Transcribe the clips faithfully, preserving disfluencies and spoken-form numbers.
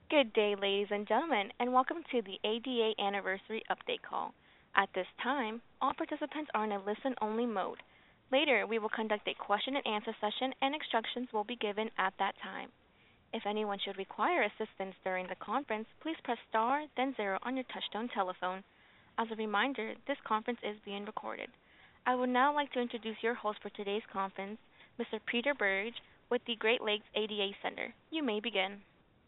Good day, ladies and gentlemen, and welcome to the A D A Anniversary Update Call. At this time, all participants are in a listen-only mode. Later, we will conduct a question-and-answer session, and instructions will be given at that time. If anyone should require assistance during the conference, please press star, then zero on your touchtone telephone. As a reminder, this conference is being recorded. I would now like to introduce your host for today's conference, Mister Peter Burge, with the Great Lakes A D A Center. You may begin.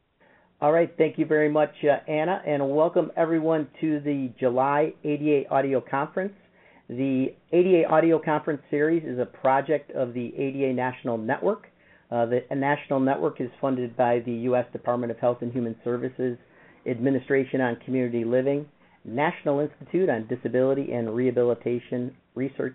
All right, thank you very much, uh, Anna, and welcome everyone to the July A D A Audio Conference. The A D A Audio Conference series is a project of the A D A National Network. Uh, the National Network is funded by the U S Department of Health and Human Services, Administration on Community Living, National Institute on Disability and Rehabilitation Research,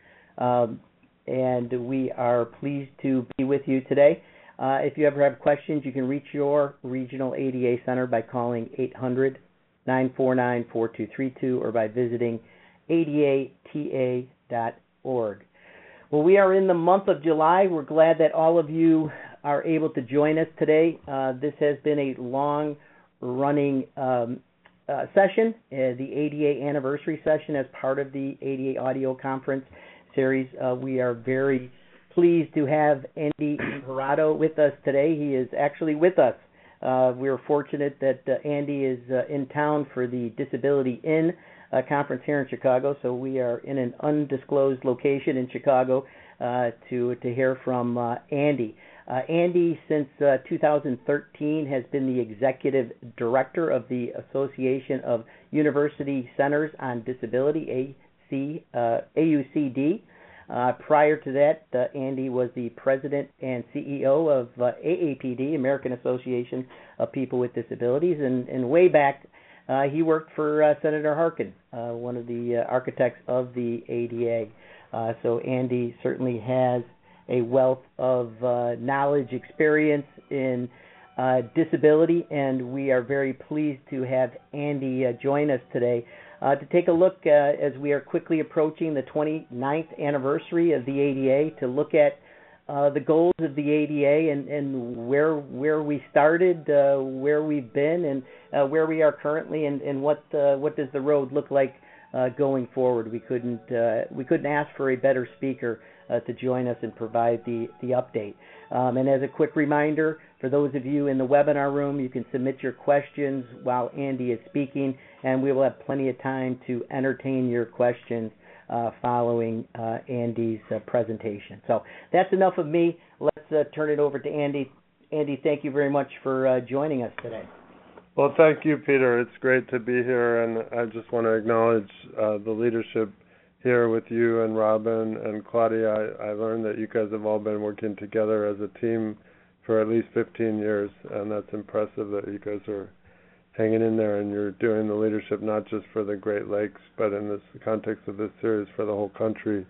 um, and we are pleased to be with you today. Uh, if you ever have questions, you can reach your regional A D A center by calling eight hundred, nine four nine, four two three two or by visiting A D A T A dot org. Well, we are in the month of July. We're glad that all of you are able to join us today. Uh, this has been a long-running um, uh, session, uh, the A D A anniversary session as part of the A D A Audio Conference series. Uh, we are very pleased to have Andy Imparato with us today. He is actually with us. Uh, we are fortunate that uh, Andy is uh, in town for the Disability In uh, conference here in Chicago, so we are in an undisclosed location in Chicago uh, to to hear from uh, Andy. Uh, Andy, since uh, two thousand thirteen, has been the executive director of the Association of University Centers on Disability, A C, uh, A U C D. Uh, prior to that, uh, Andy was the president and C E O of uh, A A P D, American Association of People with Disabilities, and, and way back, uh, he worked for uh, Senator Harkin, uh, one of the uh, architects of the A D A. Uh, so Andy certainly has a wealth of uh, knowledge, experience in uh, disability, and we are very pleased to have Andy uh, join us today. Uh, to take a look uh, as we are quickly approaching the twenty-ninth anniversary of the A D A, to look at uh, the goals of the A D A and, and where where we started, uh, where we've been, and uh, where we are currently, and, and what uh, what does the road look like uh, going forward. We couldn't uh, we couldn't ask for a better speaker uh, to join us and provide the the update. Um, and as a quick reminder, for those of you in the webinar room, you can submit your questions while Andy is speaking, and we will have plenty of time to entertain your questions uh, following uh, Andy's uh, presentation. So that's enough of me. Let's uh, turn it over to Andy. Andy, thank you very much for uh, joining us today. Well, thank you, Peter. It's great to be here, and I just want to acknowledge uh, the leadership here with you and Robin and Claudia. I, I learned that you guys have all been working together as a team for at least fifteen years, and that's impressive that you guys are hanging in there and you're doing the leadership not just for the Great Lakes, but in this context of this series for the whole country.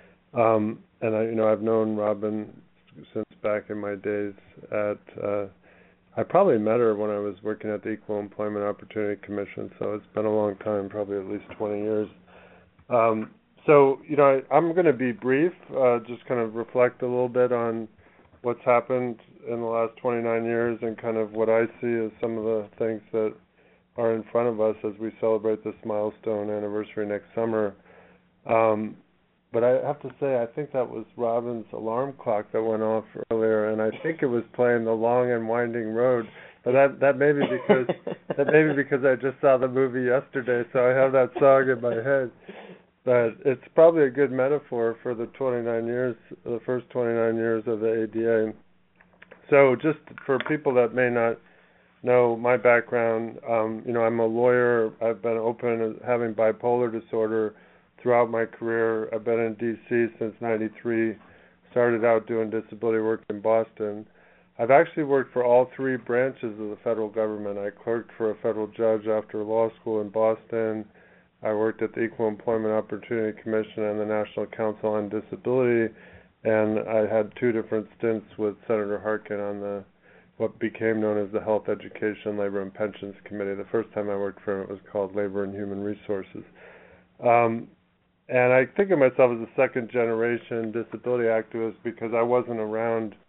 Um, and I, you know, I've known Robin since back in my days at. Uh, I probably met her when I was working at the Equal Employment Opportunity Commission, so it's been a long time, probably at least twenty years. Um, so, you know, I, I'm going to be brief, uh, just kind of reflect a little bit on what's happened in the last twenty-nine years and kind of what I see as some of the things that are in front of us as we celebrate this milestone anniversary next summer. Um, but I have to say, I think that was Robin's alarm clock that went off earlier, and I think it was playing The Long and Winding Road. But that that may be because that may be because I just saw the movie yesterday, so I have that song in my head. But it's probably a good metaphor for the twenty-nine years, the first twenty-nine years of the A D A. So just for people that may not know my background, um, you know, I'm a lawyer. I've been open to having bipolar disorder throughout my career. I've been in D C since ninety-three, started out doing disability work in Boston. I've actually worked for all three branches of the federal government. I clerked for a federal judge after law school in Boston. I worked at the Equal Employment Opportunity Commission and the National Council on Disability, and I had two different stints with Senator Harkin on the what became known as the Health, Education, Labor, and Pensions Committee. The first time I worked for him, it was called Labor and Human Resources. Um, and I think of myself as a second-generation disability activist because I wasn't around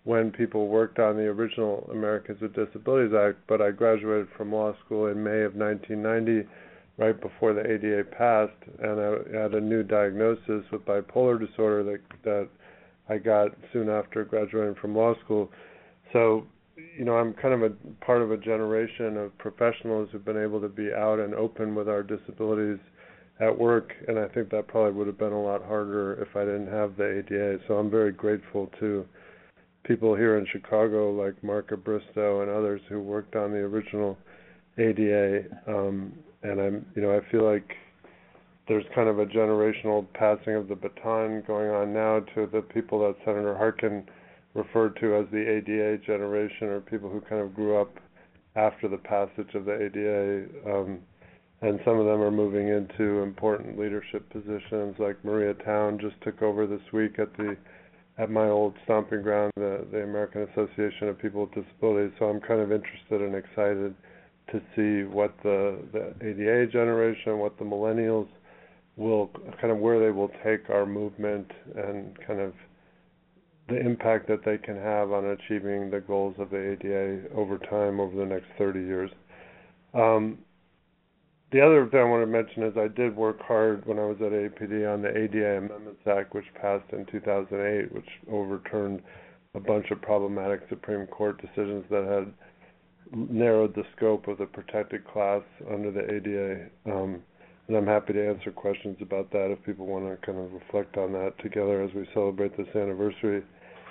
when people worked on the original Americans with Disabilities Act, but I graduated from law school in May of nineteen ninety, right before the A D A passed, and I had a new diagnosis with bipolar disorder that that I got soon after graduating from law school. So, you know, I'm kind of a part of a generation of professionals who've been able to be out and open with our disabilities at work, and I think that probably would have been a lot harder if I didn't have the A D A. So I'm very grateful to people here in Chicago like Mark Abristo and others who worked on the original A D A. Um, and I'm, you know, I feel like there's kind of a generational passing of the baton going on now to the people that Senator Harkin referred to as the A D A generation, or people who kind of grew up after the passage of the A D A. Um, and some of them are moving into important leadership positions, like Maria Town just took over this week at the at my old stomping ground, the, the American Association of People with Disabilities. So I'm kind of interested and excited to see what the, the A D A generation, what the millennials will, kind of where they will take our movement and kind of the impact that they can have on achieving the goals of the A D A over time, over the next thirty years. Um, The other thing I want to mention is I did work hard when I was at A P D on the A D A Amendments Act, which passed in two thousand eight, which overturned a bunch of problematic Supreme Court decisions that had narrowed the scope of the protected class under the A D A. Um, and I'm happy to answer questions about that if people want to kind of reflect on that together as we celebrate this anniversary.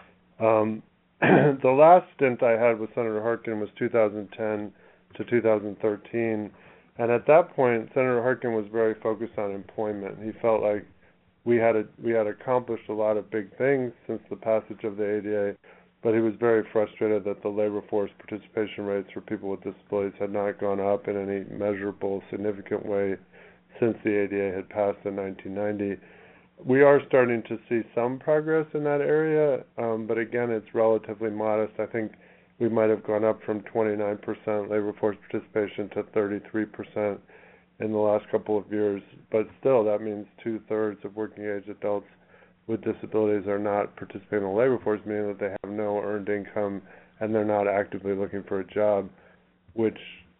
Um, the last stint I had with Senator Harkin was two thousand ten to two thousand thirteen. And at that point, Senator Harkin was very focused on employment. He felt like we had a, we had accomplished a lot of big things since the passage of the A D A, but he was very frustrated that the labor force participation rates for people with disabilities had not gone up in any measurable, significant way since the A D A had passed in nineteen ninety. We are starting to see some progress in that area, um, but again, it's relatively modest. I think we might have gone up from twenty-nine percent labor force participation to thirty-three percent in the last couple of years. But still, that means two-thirds of working-age adults with disabilities are not participating in the labor force, meaning that they have no earned income and they're not actively looking for a job, which,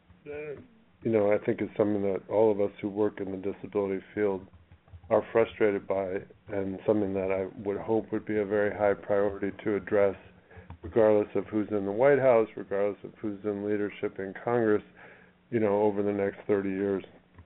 you know, I think is something that all of us who work in the disability field are frustrated by, and something that I would hope would be a very high priority to address, regardless of who's in the White House, regardless of who's in leadership in Congress, you know, over the next thirty years.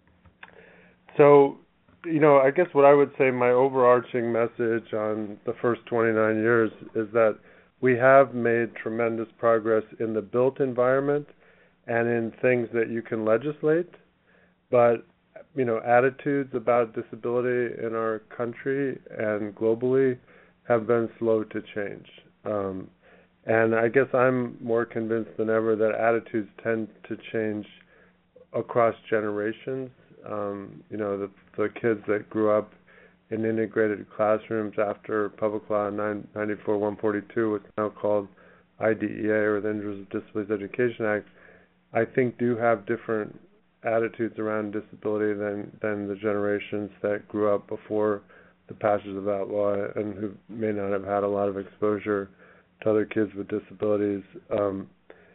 So, you know, I guess what I would say my overarching message on the first twenty-nine years is that we have made tremendous progress in the built environment and in things that you can legislate, but, you know, attitudes about disability in our country and globally have been slow to change. Um, And I guess I'm more convinced than ever that attitudes tend to change across generations. Um, you know, the, the kids that grew up in integrated classrooms after Public Law ninety-four one forty-two, what's now called I D E A, or the Individuals with Disabilities Education Act, I think do have different attitudes around disability than, than the generations that grew up before the passage of that law and who may not have had a lot of exposure to other kids with disabilities. Um,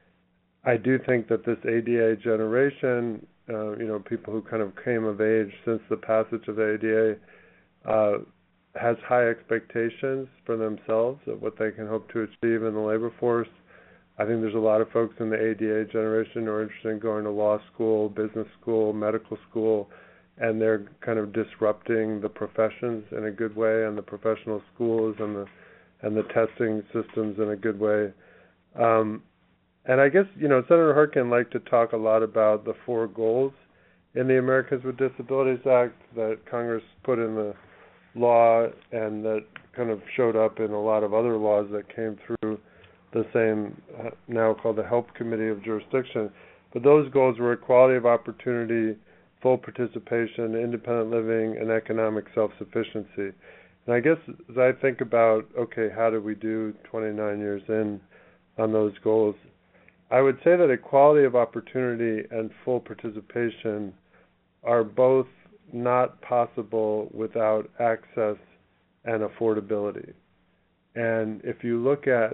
I do think that this A D A generation, uh, you know, people who kind of came of age since the passage of the A D A, uh, has high expectations for themselves of what they can hope to achieve in the labor force. I think there's a lot of folks in the A D A generation who are interested in going to law school, business school, medical school, and they're kind of disrupting the professions in a good way, and the professional schools and the and the testing systems in a good way. Um, and I guess, you know, Senator Harkin liked to talk a lot about the four goals in the Americans with Disabilities Act that Congress put in the law and that kind of showed up in a lot of other laws that came through the same, uh, now called the HELP Committee of Jurisdiction. But those goals were equality of opportunity, full participation, independent living, and economic self-sufficiency. And I guess as I think about, okay, how did we do twenty-nine years in on those goals, I would say that equality of opportunity and full participation are both not possible without access and affordability. And if you look at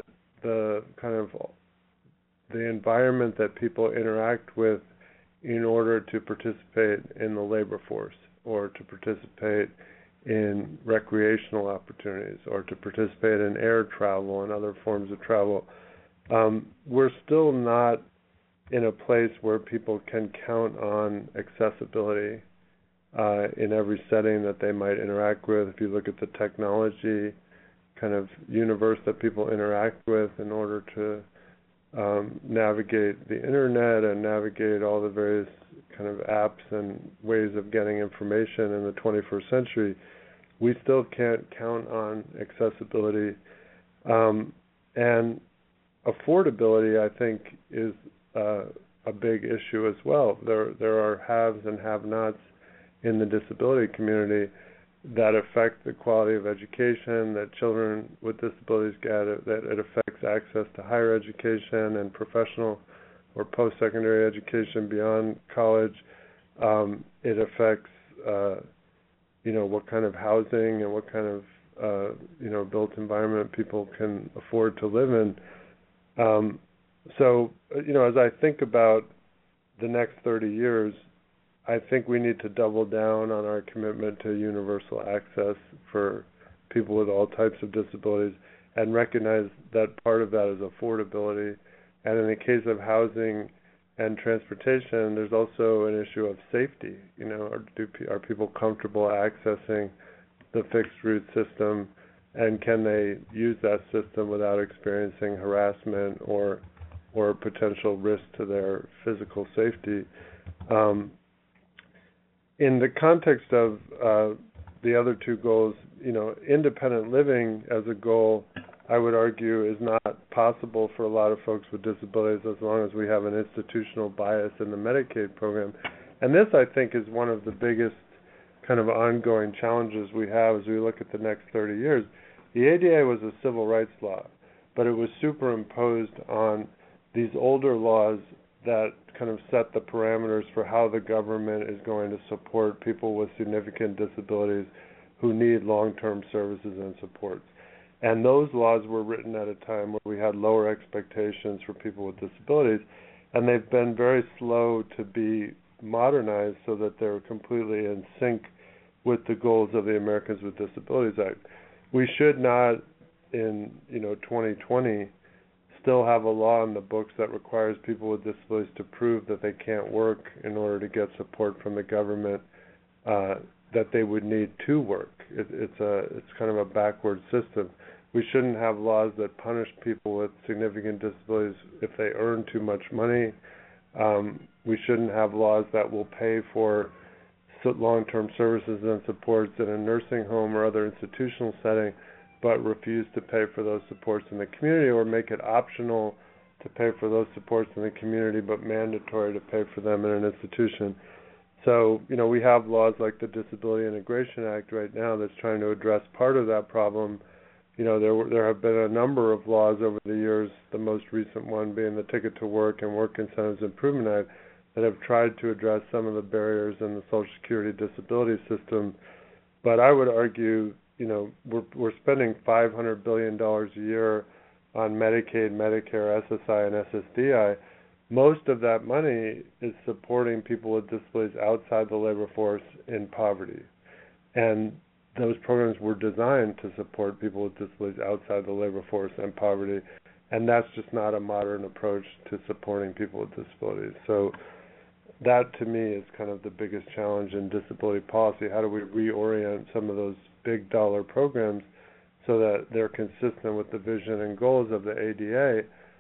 the kind of the environment that people interact with in order to participate in the labor force or to participate in recreational opportunities or to participate in air travel and other forms of travel. Um, we're still not in a place where people can count on accessibility uh, in every setting that they might interact with. If you look at the technology kind of universe that people interact with in order to um, navigate the internet and navigate all the various kind of apps and ways of getting information in the twenty-first century, we still can't count on accessibility. Um, and affordability, I think, is uh, a big issue as well. There, there are haves and have-nots in the disability community that affect the quality of education that children with disabilities get, that it affects access to higher education and professional or post-secondary education beyond college. Um, it affects, uh, you know, what kind of housing and what kind of, uh, you know, built environment people can afford to live in. Um, so, you know, as I think about the next thirty years, I think we need to double down on our commitment to universal access for people with all types of disabilities and recognize that part of that is affordability. And in the case of housing and transportation, there's also an issue of safety. You know, are, do, are people comfortable accessing the fixed route system, and can they use that system without experiencing harassment or or potential risk to their physical safety? Um, In the context of uh, the other two goals, you know, independent living as a goal, I would argue, is not possible for a lot of folks with disabilities as long as we have an institutional bias in the Medicaid program. And this, I think, is one of the biggest kind of ongoing challenges we have as we look at the next thirty years. The A D A was a civil rights law, but it was superimposed on these older laws that kind of set the parameters for how the government is going to support people with significant disabilities who need long-term services and supports. And those laws were written at a time where we had lower expectations for people with disabilities, and they've been very slow to be modernized so that they're completely in sync with the goals of the Americans with Disabilities Act. We should not, in you know twenty twenty, still have a law in the books that requires people with disabilities to prove that they can't work in order to get support from the government uh, that they would need to work. It, it's a it's kind of a backward system. We shouldn't have laws that punish people with significant disabilities if they earn too much money. Um, we shouldn't have laws that will pay for long-term services and supports in a nursing home or other institutional setting, but refuse to pay for those supports in the community, or make it optional to pay for those supports in the community but mandatory to pay for them in an institution. So, you know, we have laws like the Disability Integration Act right now that's trying to address part of that problem. You know, there were, there have been a number of laws over the years, the most recent one being the Ticket to Work and Work Incentives Improvement Act, that have tried to address some of the barriers in the Social Security disability system. But I would argue, you know, we're we're spending five hundred billion dollars a year on Medicaid, Medicare, S S I, and S S D I. Most of that money is supporting people with disabilities outside the labor force in poverty. And those programs were designed to support people with disabilities outside the labor force and poverty. And that's just not a modern approach to supporting people with disabilities. So that, to me, is kind of the biggest challenge in disability policy. How do we reorient some of those big dollar programs so that they're consistent with the vision and goals of the A D A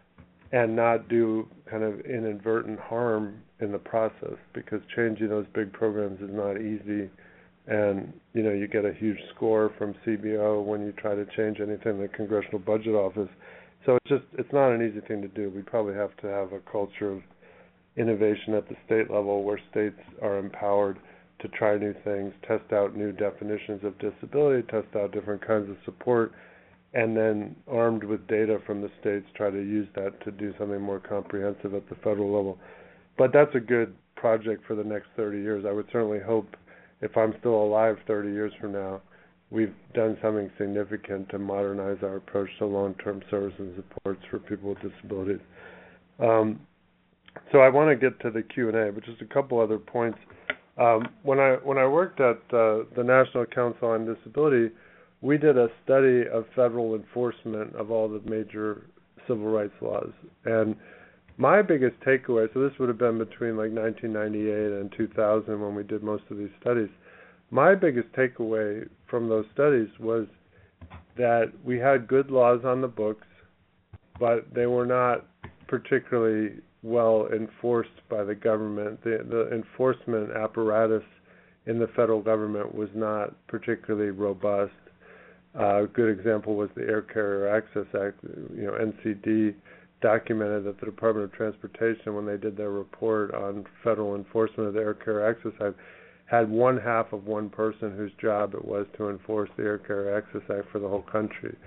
and not do kind of inadvertent harm in the process? Because changing those big programs is not easy, and you know you get a huge score from C B O when you try to change anything in the Congressional Budget Office. So it's just it's not an easy thing to do. We probably have to have a culture of innovation at the state level where states are empowered to try new things, test out new definitions of disability, test out different kinds of support, and then armed with data from the states, try to use that to do something more comprehensive at the federal level. But that's a good project for the next thirty years. I would certainly hope, if I'm still alive thirty years from now, we've done something significant to modernize our approach to long-term services and supports for people with disabilities. Um, so I want to get to the Q and A, but just a couple other points. Um, when I when I worked at uh, the National Council on Disability, we did a study of federal enforcement of all the major civil rights laws. And my biggest takeaway, so this would have been between like nineteen ninety-eight and two thousand when we did most of these studies, my biggest takeaway from those studies was that we had good laws on the books, but they were not particularly well enforced by the government. The, the enforcement apparatus in the federal government was not particularly robust. Uh, a good example was the Air Carrier Access Act. You know, N C D documented that the Department of Transportation, when they did their report on federal enforcement of the Air Carrier Access Act, had one half of one person whose job it was to enforce the Air Carrier Access Act for the whole country.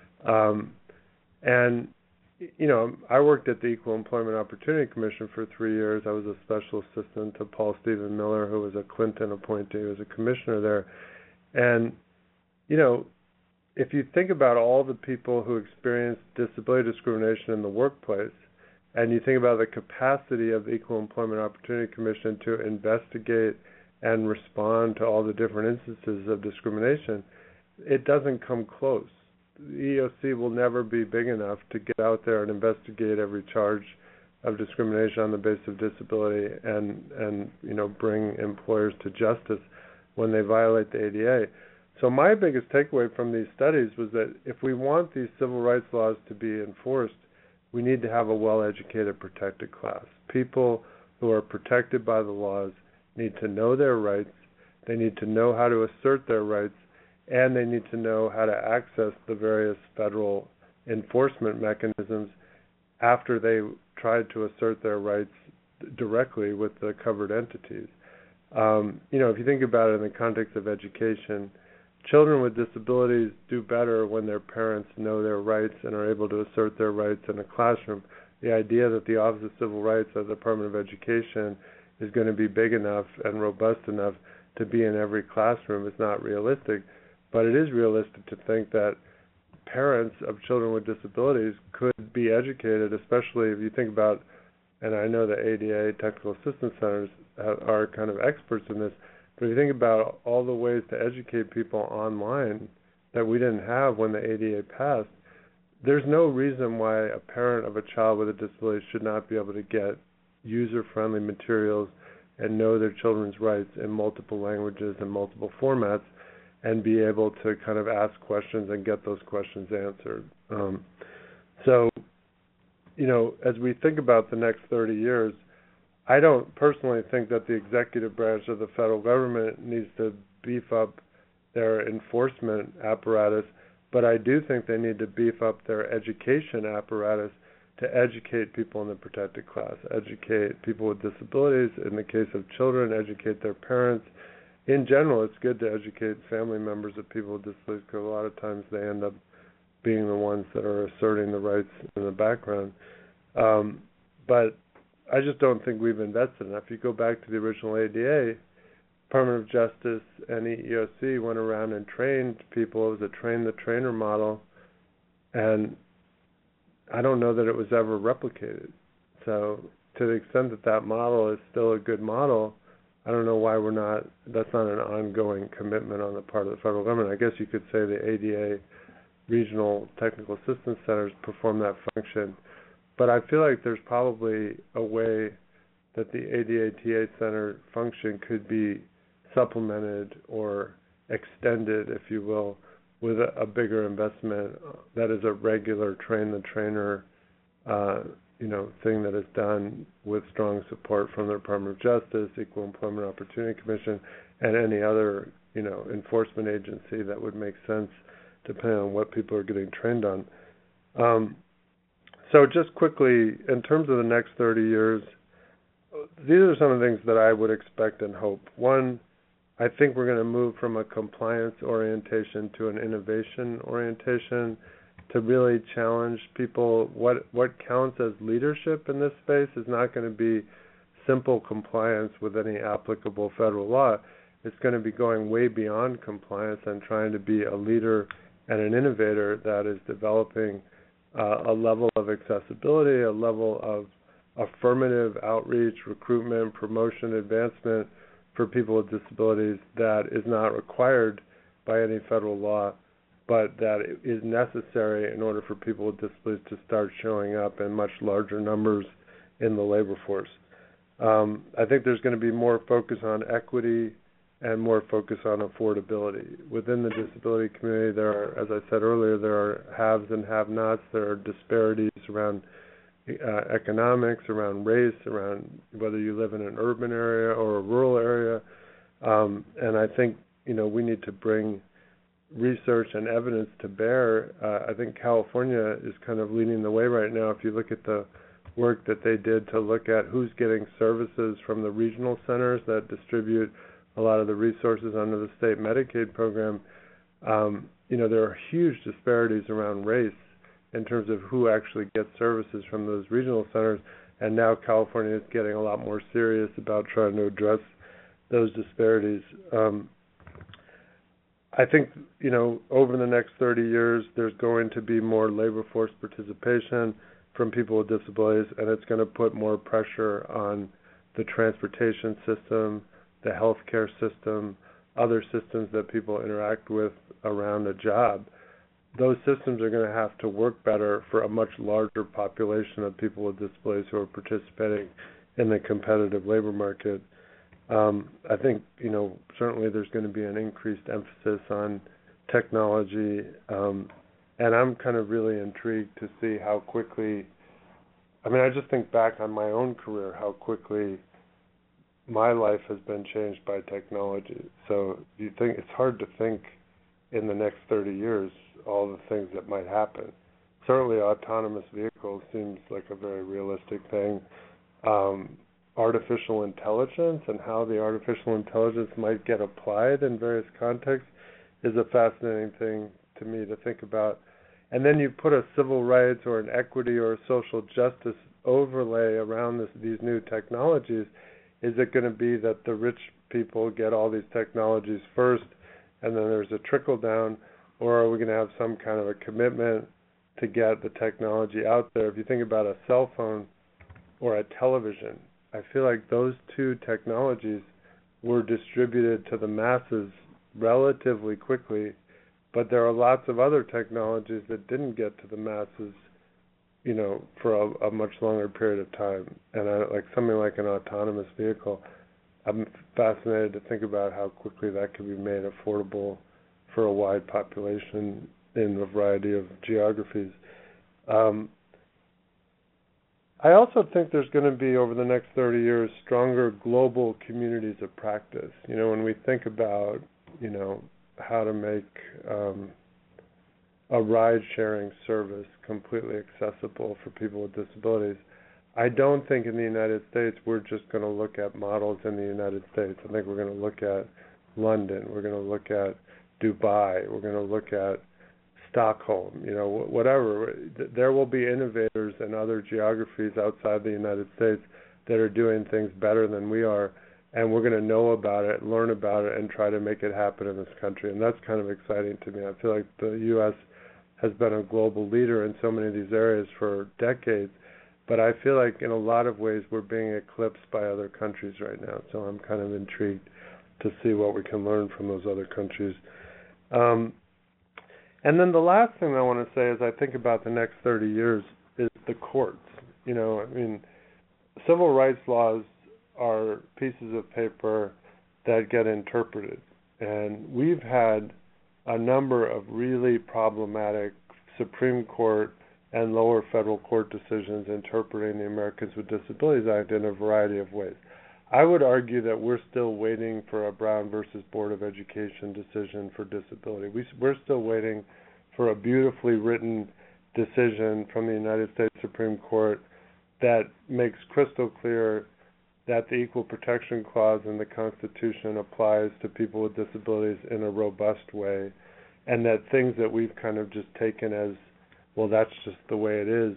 Um, and, you know, I worked at the Equal Employment Opportunity Commission for three years. I was a special assistant to Paul Stephen Miller, who was a Clinton appointee, who was a commissioner there. And, you know, if you think about all the people who experience disability discrimination in the workplace, and you think about the capacity of the Equal Employment Opportunity Commission to investigate and respond to all the different instances of discrimination, it doesn't come close. The E O C will never be big enough to get out there and investigate every charge of discrimination on the basis of disability and, and you know, bring employers to justice when they violate the A D A. So my biggest takeaway from these studies was that if we want these civil rights laws to be enforced, we need to have a well-educated, protected class. People who are protected by the laws need to know their rights, they need to know how to assert their rights, and they need to know how to access the various federal enforcement mechanisms after they tried to assert their rights directly with the covered entities. Um, you know, if you think about it in the context of education, children with disabilities do better when their parents know their rights and are able to assert their rights in a classroom. The idea that the Office of Civil Rights of the Department of Education is going to be big enough and robust enough to be in every classroom is not realistic, but it is realistic to think that parents of children with disabilities could be educated, especially if you think about, and I know the A D A Technical Assistance Centers are kind of experts in this, but if you think about all the ways to educate people online that we didn't have when the A D A passed, there's no reason why a parent of a child with a disability should not be able to get user-friendly materials and know their children's rights in multiple languages and multiple formats and be able to kind of ask questions and get those questions answered. Um, so, you know, as we think about the next thirty years, I don't personally think that the executive branch of the federal government needs to beef up their enforcement apparatus, but I do think they need to beef up their education apparatus to educate people in the protected class, educate people with disabilities, in the case of children, educate their parents. In general, it's good to educate family members of people with disabilities because a lot of times they end up being the ones that are asserting the rights in the background. Um, but I just don't think we've invested enough. If you go back to the original A D A, Department of Justice and E E O C went around and trained people. It was a train-the-trainer model, and I don't know that it was ever replicated. So to the extent that that model is still a good model, I don't know why we're not, that's not an ongoing commitment on the part of the federal government. I guess you could say the A D A regional technical assistance centers perform that function. But I feel like there's probably a way that the A D A T A center function could be supplemented or extended, if you will, with a, a bigger investment that is a regular train-the-trainer, uh, you know, thing that is done with strong support from the Department of Justice, Equal Employment Opportunity Commission, and any other, you know, enforcement agency that would make sense depending on what people are getting trained on. Um, so just quickly, in terms of the next thirty years, these are some of the things that I would expect and hope. One, I think we're going to move from a compliance orientation to an innovation orientation to really challenge people. What what counts as leadership in this space is not going to be simple compliance with any applicable federal law. it's going to be going way beyond compliance and trying to be a leader and an innovator that is developing uh, a level of accessibility, a level of affirmative outreach, recruitment, promotion, advancement for people with disabilities that is not required by any federal law, but that is necessary in order for people with disabilities to start showing up in much larger numbers in the labor force. Um, I think there's going to be more focus on equity and more focus on affordability. Within the disability community, there are, as I said earlier, there are haves and have-nots. There are disparities around uh, economics, around race, around whether you live in an urban area or a rural area. Um, and I think, you know, we need to bring research and evidence to bear. Uh, I think California is kind of leading the way right now. If you look at the work that they did to look at who's getting services from the regional centers that distribute a lot of the resources under the state Medicaid program, um, you know, there are huge disparities around race in terms of who actually gets services from those regional centers, and now California is getting a lot more serious about trying to address those disparities. Um, I think, you know, over the next thirty years, there's going to be more labor force participation from people with disabilities, and it's going to put more pressure on the transportation system, the healthcare system, other systems that people interact with around a job. Those systems are going to have to work better for a much larger population of people with disabilities who are participating in the competitive labor market. Um, I think, you know, certainly there's going to be an increased emphasis on technology, um, and I'm kind of really intrigued to see how quickly, I mean, I just think back on my own career, how quickly my life has been changed by technology. So you think it's hard to think in the next thirty years all the things that might happen. Certainly autonomous vehicles seems like a very realistic thing. Um, artificial intelligence and how the artificial intelligence might get applied in various contexts is a fascinating thing to me to think about. And then you put a civil rights or an equity or a social justice overlay around this, these new technologies. Is it going to be that the rich people get all these technologies first and then there's a trickle down, or are we going to have some kind of a commitment to get the technology out there? If you think about a cell phone or a television, I feel like those two technologies were distributed to the masses relatively quickly, but there are lots of other technologies that didn't get to the masses, you know, for a, a much longer period of time. And I, like something like an autonomous vehicle, I'm fascinated to think about how quickly that could be made affordable for a wide population in a variety of geographies. Um, I also think there's going to be, over the next thirty years, stronger global communities of practice. You know, when we think about, you know, how to make um, a ride-sharing service completely accessible for people with disabilities, I don't think in the United States we're just going to look at models in the United States. I think we're going to look at London. We're going to look at Dubai. We're going to look at Stockholm, you know, whatever. There will be innovators in other geographies outside the United States that are doing things better than we are, and we're going to know about it, learn about it, and try to make it happen in this country. And that's kind of exciting to me. I feel like the U S has been a global leader in so many of these areas for decades, but I feel like in a lot of ways we're being eclipsed by other countries right now. So I'm kind of intrigued to see what we can learn from those other countries. Um, And then the last thing I want to say as I think about the next thirty years is the courts. You know, I mean, civil rights laws are pieces of paper that get interpreted. And we've had a number of really problematic Supreme Court and lower federal court decisions interpreting the Americans with Disabilities Act in a variety of ways. I would argue that we're still waiting for a Brown versus Board of Education decision for disability. We, we're still waiting for a beautifully written decision from the United States Supreme Court that makes crystal clear that the Equal Protection Clause in the Constitution applies to people with disabilities in a robust way, and that things that we've kind of just taken as, well, that's just the way it is,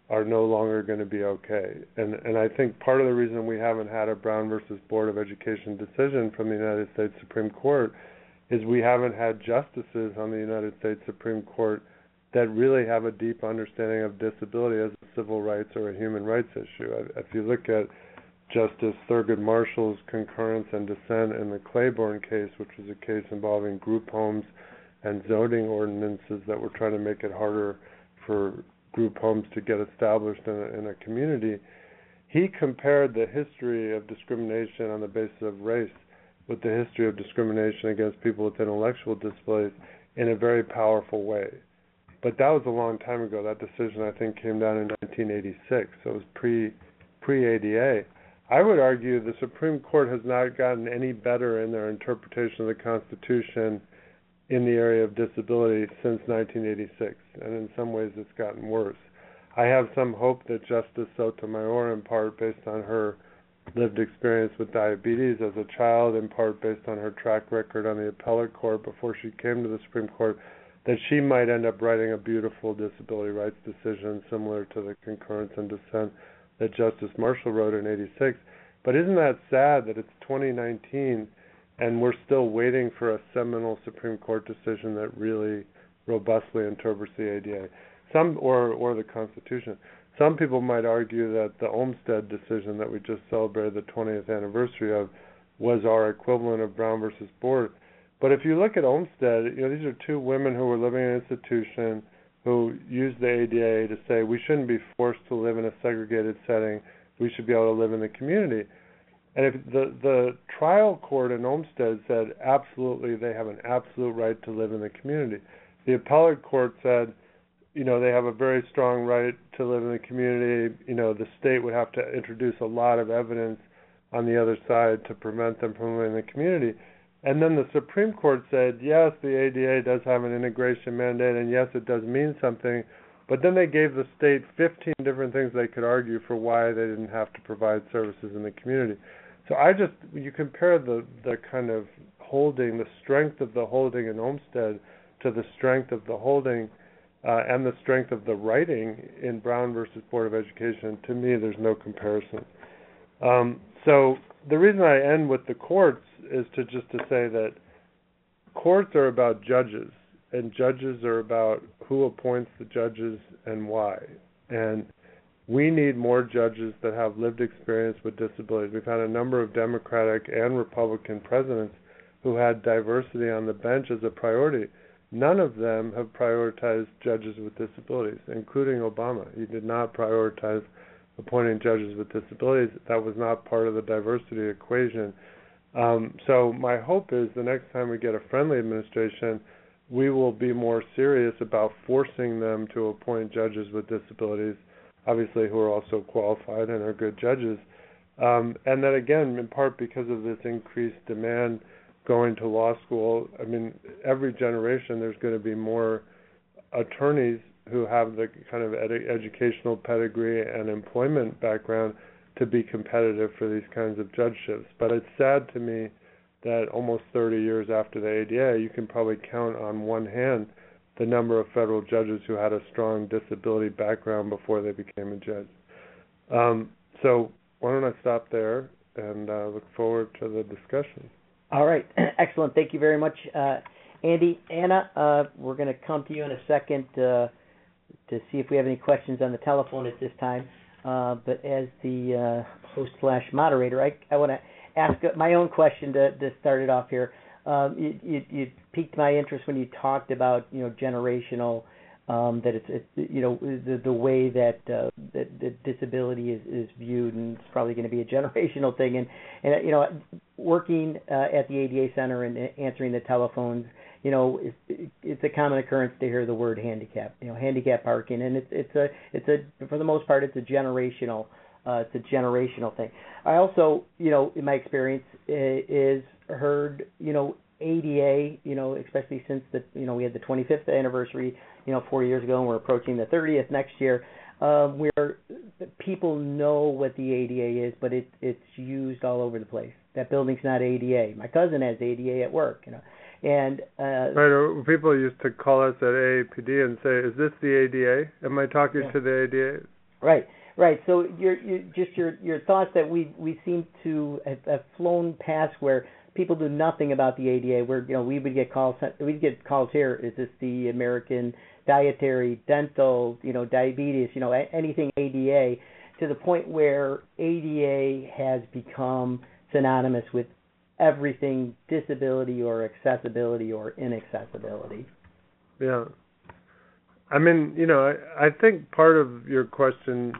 are no longer going to be okay. And and I think part of the reason we haven't had a Brown versus Board of Education decision from the United States Supreme Court is we haven't had justices on the United States Supreme Court that really have a deep understanding of disability as a civil rights or a human rights issue. If you look at Justice Thurgood Marshall's concurrence and dissent in the Claiborne case, which was a case involving group homes and zoning ordinances that were trying to make it harder for group homes to get established in a, in a community, he compared the history of discrimination on the basis of race with the history of discrimination against people with intellectual disabilities in a very powerful way. But that was a long time ago. That decision, I think, came down in nineteen eighty-six, so it was pre, pre-A D A. I would argue the Supreme Court has not gotten any better in their interpretation of the Constitution in the area of disability since nineteen eighty-six, and in some ways it's gotten worse. I have some hope that Justice Sotomayor, in part based on her lived experience with diabetes as a child, in part based on her track record on the appellate court before she came to the Supreme Court, that she might end up writing a beautiful disability rights decision similar to the concurrence and dissent that Justice Marshall wrote in eighty-six. But isn't that sad that it's twenty nineteen and we're still waiting for a seminal Supreme Court decision that really robustly interprets the A D A, some or or the Constitution? Some people might argue that the Olmstead decision that we just celebrated the twentieth anniversary of was our equivalent of Brown versus Board. But if you look at Olmstead, you know, these are two women who were living in an institution who used the A D A to say we shouldn't be forced to live in a segregated setting. We should be able to live in the community. And if the the trial court in Olmstead said absolutely they have an absolute right to live in the community. The appellate court said, you know, they have a very strong right to live in the community. You know, the state would have to introduce a lot of evidence on the other side to prevent them from living in the community. And then the Supreme Court said, yes, the A D A does have an integration mandate, and yes, it does mean something. But then they gave the state fifteen different things they could argue for why they didn't have to provide services in the community. So I just, you compare the, the kind of holding, the strength of the holding in Olmstead to the strength of the holding uh, and the strength of the writing in Brown versus Board of Education. To me, there's no comparison. Um, so the reason I end with the courts is to just to say that courts are about judges, and judges are about who appoints the judges and why. And we need more judges that have lived experience with disabilities. We've had a number of Democratic and Republican presidents who had diversity on the bench as a priority. None of them have prioritized judges with disabilities, including Obama. He did not prioritize appointing judges with disabilities. That was not part of the diversity equation. Um, so my hope is the next time we get a friendly administration, we will be more serious about forcing them to appoint judges with disabilities, obviously who are also qualified and are good judges. Um, and then again, in part because of this increased demand going to law school, I mean, every generation there's going to be more attorneys who have the kind of ed- educational pedigree and employment background to be competitive for these kinds of judgeships. But it's sad to me that almost thirty years after the A D A, you can probably count on one hand the number of federal judges who had a strong disability background before they became a judge. Um, so why don't I stop there and uh, look forward to the discussion. All right. Excellent. Thank you very much, uh, Andy. Anna, uh, we're going to come to you in a second uh, to see if we have any questions on the telephone at this time. Uh, but as the uh, host slash moderator, I, I want to ask my own question to, to start it off here. Um, you, you, you piqued my interest when you talked about, you know, generational, um, that it's, it's, you know, the, the way that, uh, that, that disability is, is viewed, and it's probably going to be a generational thing. And, and you know, working uh, at the A D A Center and answering the telephones, you know, it's, it's a common occurrence to hear the word handicap, you know, handicap parking, and it's it's a it's a for the most part it's a generational uh, it's a generational thing. I also, you know, in my experience, is heard, you know, A D A, you know, especially since the, you know, we had the twenty-fifth anniversary, you know, four years ago, and we're approaching the thirtieth next year, um, where people know what the A D A is, but it it's used all over the place. That building's not A D A. My cousin has A D A at work, you know. And uh, right, people used to call us at A A P D and say, "Is this the A D A? Am I talking yeah. to the A D A?" Right, right. So your, your just your your thoughts that we we seem to have, have flown past where people do nothing about the A D A. Where you know we would get calls we'd get calls here. Is this the American Dietary, Dental, you know, Diabetes, you know, anything A D A, to the point where A D A has become synonymous with everything disability or accessibility or inaccessibility. Yeah. I mean, you know, I, I think part of your question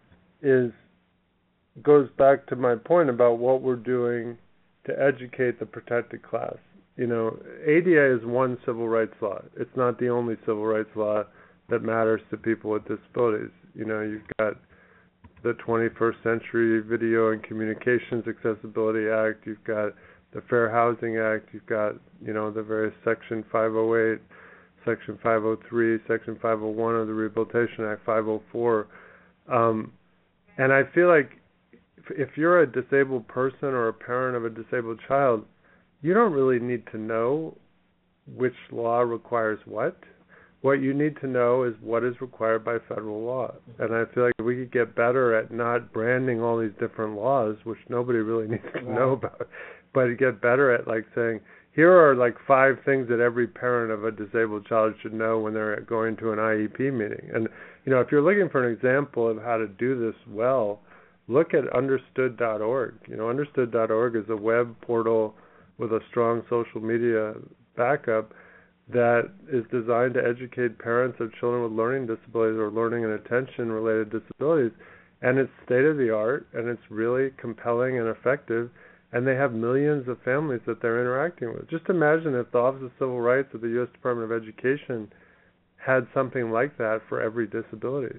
is goes back to my point about what we're doing to educate the protected class. You know, A D A is one civil rights law. It's not the only civil rights law that matters to people with disabilities. You know, you've got the twenty-first Century Video and Communications Accessibility Act. You've got the Fair Housing Act. You've got, you know, the various Section five oh eight, Section five oh three, Section five oh one of the Rehabilitation Act, five oh four. Um, and I feel like if, if you're a disabled person or a parent of a disabled child, you don't really need to know which law requires what. What you need to know is what is required by federal law. And I feel like if we could get better at not branding all these different laws, which nobody really needs to know about, but get better at like saying, here are like five things that every parent of a disabled child should know when they're going to an I E P meeting. And, you know, if you're looking for an example of how to do this well, look at understood dot org. You know, understood dot org is a web portal with a strong social media backup that is designed to educate parents of children with learning disabilities or learning and attention-related disabilities. And it's state-of-the-art, and it's really compelling and effective, and they have millions of families that they're interacting with. Just imagine if the Office of Civil Rights of the U S Department of Education had something like that for every disability.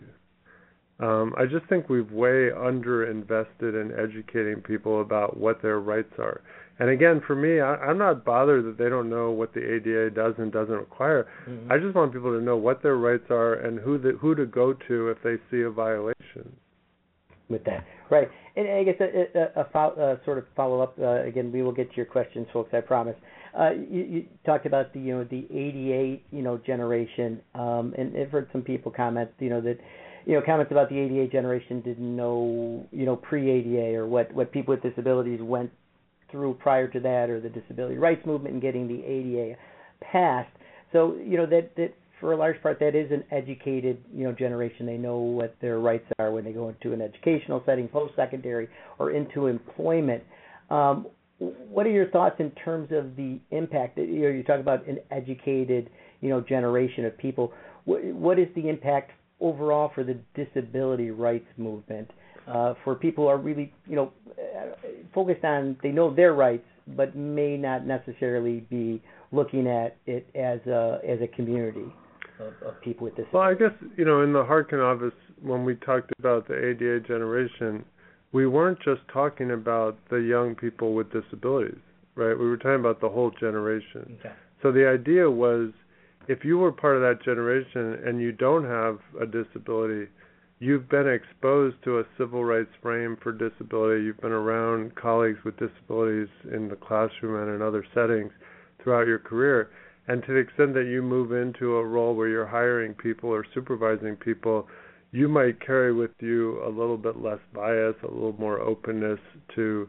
Um, I just think we've way underinvested in educating people about what their rights are. And again, for me, I, I'm not bothered that they don't know what the A D A does and doesn't require. Mm-hmm. I just want people to know what their rights are and who the, who to go to if they see a violation. With that, right? And I guess a, a, a, fo- a sort of follow up. Uh, again, we will get to your questions, folks. I promise. Uh, you, you talked about the you know the A D A you know generation, um, and I've heard some people comment you know that. You know, comments about the A D A generation didn't know, you know, pre-A D A or what, what people with disabilities went through prior to that, or the disability rights movement and getting the A D A passed. So, you know, that, that for a large part, that is an educated, you know, generation. They know what their rights are when they go into an educational setting, post-secondary, or into employment. Um, what are your thoughts in terms of the impact? You know, you talk about an educated, you know, generation of people. What, what is the impact overall for the disability rights movement, uh, for people who are really, you know, focused on, they know their rights, but may not necessarily be looking at it as a as a community of, of people with disabilities? Well, I guess, you know, in the Harkin office, when we talked about the A D A generation, we weren't just talking about the young people with disabilities, right? We were talking about the whole generation. Okay. So the idea was, if you were part of that generation and you don't have a disability, you've been exposed to a civil rights frame for disability. You've been around colleagues with disabilities in the classroom and in other settings throughout your career. And to the extent that you move into a role where you're hiring people or supervising people, you might carry with you a little bit less bias, a little more openness to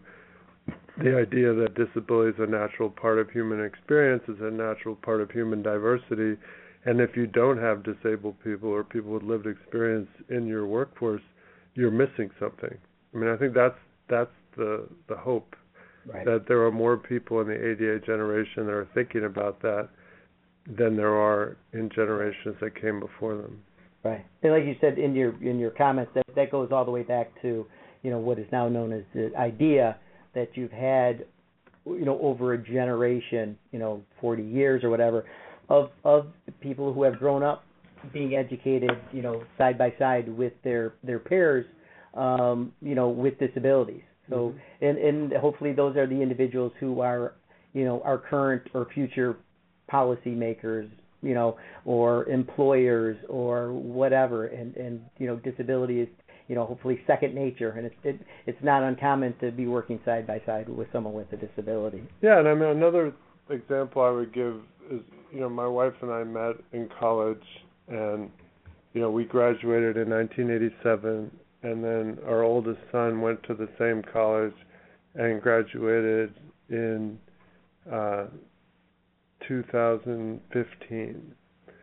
the idea that disability is a natural part of human experience, is a natural part of human diversity, and if you don't have disabled people or people with lived experience in your workforce, you're missing something. I mean, I think that's that's the the hope, right, that there are more people in the A D A generation that are thinking about that than there are in generations that came before them. Right, and like you said in your in your comments, that that goes all the way back to you know what is now known as the idea that you've had, you know, over a generation, you know, forty years or whatever, of of people who have grown up being educated, you know, side by side with their their peers, um, you know, with disabilities. So, mm-hmm. and and hopefully those are the individuals who are, you know, our current or future policymakers, you know, or employers or whatever, and and you know, disability is, you know, hopefully second nature, and it's it, it's not uncommon to be working side by side with someone with a disability. Yeah, and I mean another example I would give is, you know, my wife and I met in college, and you know, we graduated in nineteen eighty-seven, and then our oldest son went to the same college and graduated in uh, two thousand fifteen.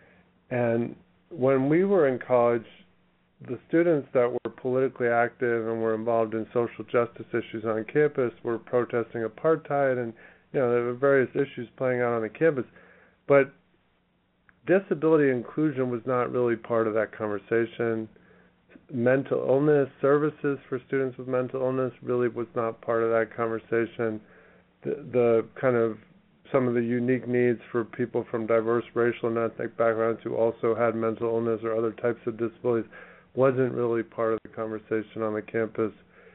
And when we were in college, the students that were politically active and were involved in social justice issues on campus were protesting apartheid, and you know there were various issues playing out on the campus. But disability inclusion was not really part of that conversation. Mental illness services for students with mental illness really was not part of that conversation. The, the kind of some of the unique needs for people from diverse racial and ethnic backgrounds who also had mental illness or other types of disabilities wasn't really part of the conversation on the campus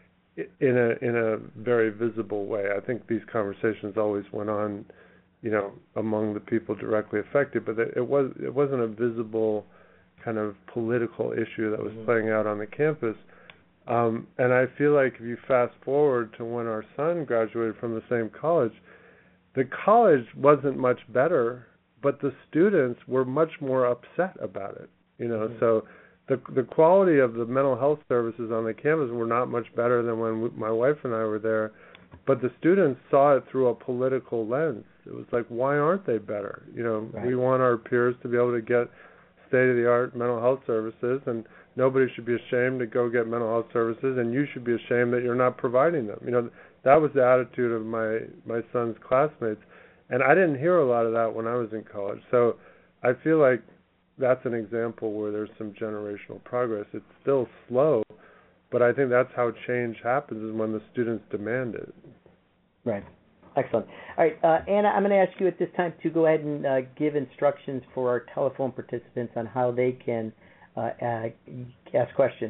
in a in a very visible way. I think these conversations always went on, you know, among the people directly affected, but it was it wasn't a visible kind of political issue that was mm-hmm. playing out on the campus. Um, and I feel like if you fast forward to when our son graduated from the same college, the college wasn't much better, but the students were much more upset about it. You know, mm-hmm. so the the quality of the mental health services on the campus were not much better than when we, my wife and I were there, but the students saw it through a political lens. It was like, why aren't they better? You know, right. We want our peers to be able to get state-of-the-art mental health services, and nobody should be ashamed to go get mental health services, and you should be ashamed that you're not providing them. You know, that was the attitude of my, my son's classmates, and I didn't hear a lot of that when I was in college. So I feel like that's an example where there's some generational progress. It's still slow, but I think that's how change happens, is when the students demand it. Right. Excellent. All right, uh, Anna, I'm going to ask you at this time to go ahead and uh, give instructions for our telephone participants on how they can uh, uh, ask questions.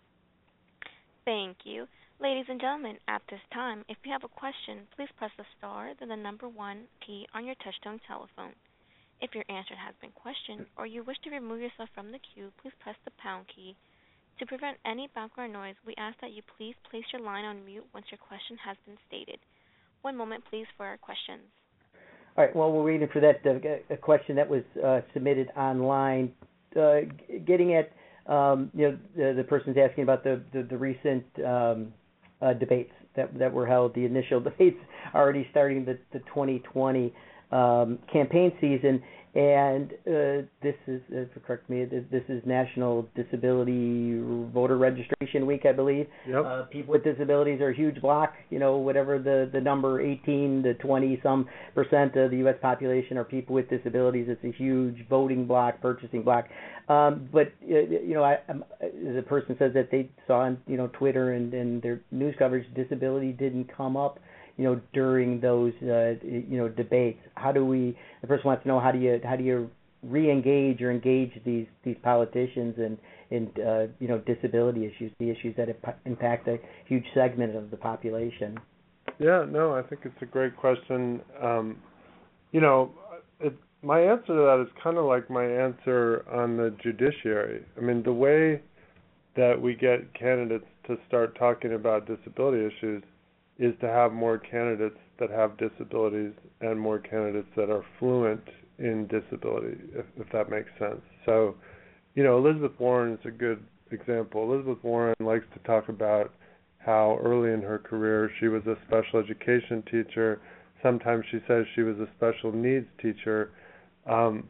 Thank you. Ladies and gentlemen, at this time, if you have a question, please press the star, then the number one key on your touchtone telephone. If your answer has been questioned or you wish to remove yourself from the queue, please press the pound key. To prevent any background noise, we ask that you please place your line on mute once your question has been stated. One moment, please, for our questions. All right. Well, we're waiting for that uh, a question that was uh, submitted online, uh, getting at um, you know the, the person's asking about the the, the recent um, uh, debates that that were held. The initial debates already starting the the twenty twenty um, campaign season, and uh, this is uh, correct me. This is National Disability Voter Registration Week, I believe. Yep. Uh, people with disabilities are a huge block. You know, whatever the, the number, eighteen to twenty some percent of the U S population are people with disabilities. It's a huge voting block, purchasing block. Um, but uh, you know, I, I'm, the person says that they saw on you know Twitter and, and their news coverage, disability didn't come up, you know, during those, uh, you know, debates. How do we, the person wants to know, how do you, how do you re-engage or engage these, these politicians in, in uh, you know, disability issues, the issues that impact a huge segment of the population? Yeah, no, I think it's a great question. Um, you know, it, my answer to that is kind of like my answer on the judiciary. I mean, the way that we get candidates to start talking about disability issues is to have more candidates that have disabilities and more candidates that are fluent in disability, if, if that makes sense. So, you know, Elizabeth Warren is a good example. Elizabeth Warren likes to talk about how early in her career she was a special education teacher. Sometimes she says she was a special needs teacher. Um,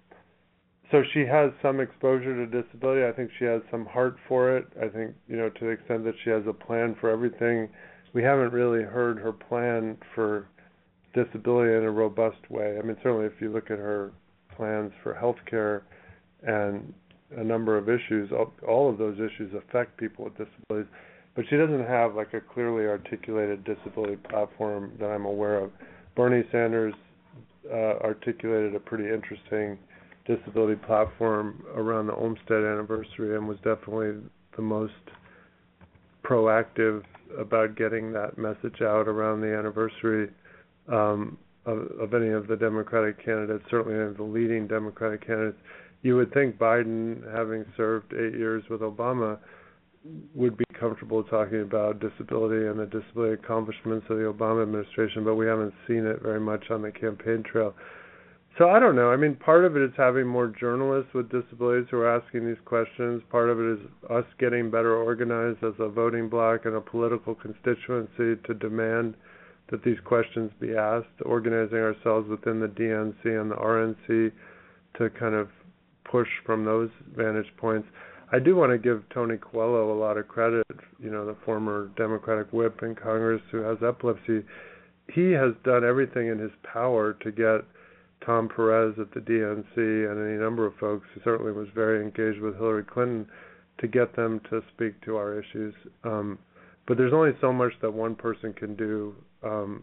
so she has some exposure to disability. I think she has some heart for it. I think, you know, to the extent that she has a plan for everything, we haven't really heard her plan for disability in a robust way. I mean, certainly if you look at her plans for health care and a number of issues, all, all of those issues affect people with disabilities, but she doesn't have like a clearly articulated disability platform that I'm aware of. Bernie Sanders uh, articulated a pretty interesting disability platform around the Olmstead anniversary and was definitely the most proactive about getting that message out around the anniversary um, of, of any of the Democratic candidates, certainly any of the leading Democratic candidates. You would think Biden, having served eight years with Obama, would be comfortable talking about disability and the disability accomplishments of the Obama administration, but we haven't seen it very much on the campaign trail. So I don't know. I mean, part of it is having more journalists with disabilities who are asking these questions. Part of it is us getting better organized as a voting bloc and a political constituency to demand that these questions be asked, organizing ourselves within the D N C and the R N C to kind of push from those vantage points. I do want to give Tony Coelho a lot of credit, you know, the former Democratic whip in Congress who has epilepsy. He has done everything in his power to get Tom Perez at the D N C and any number of folks who certainly was very engaged with Hillary Clinton to get them to speak to our issues. Um, but there's only so much that one person can do. Um,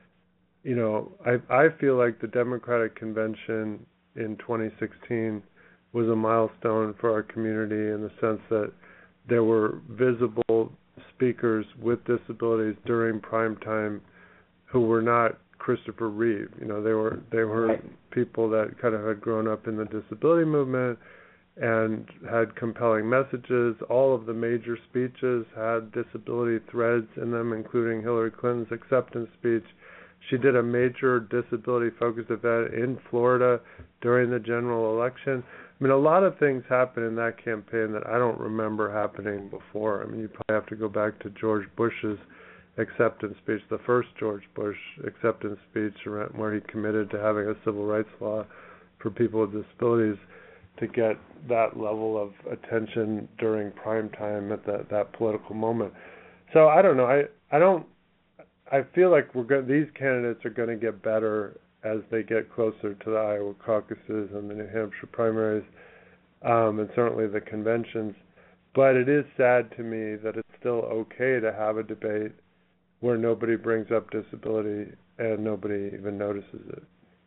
you know, I, I feel like the Democratic Convention in twenty sixteen was a milestone for our community in the sense that there were visible speakers with disabilities during prime time who were not Christopher Reeve. You know, they were they were right. people that kind of had grown up in the disability movement and had compelling messages. All of the major speeches had disability threads in them, including Hillary Clinton's acceptance speech. She did a major disability-focused event in Florida during the general election. I mean, a lot of things happened in that campaign that I don't remember happening before. I mean, you probably have to go back to George Bush's acceptance speech, the first George Bush acceptance speech, where he committed to having a civil rights law for people with disabilities, to get that level of attention during prime time at that, that political moment. So I don't know. I, I don't. I feel like we're go- these candidates are going to get better as they get closer to the Iowa caucuses and the New Hampshire primaries, um, and certainly the conventions. But it is sad to me that it's still okay to have a debate where nobody brings up disability and nobody even notices it.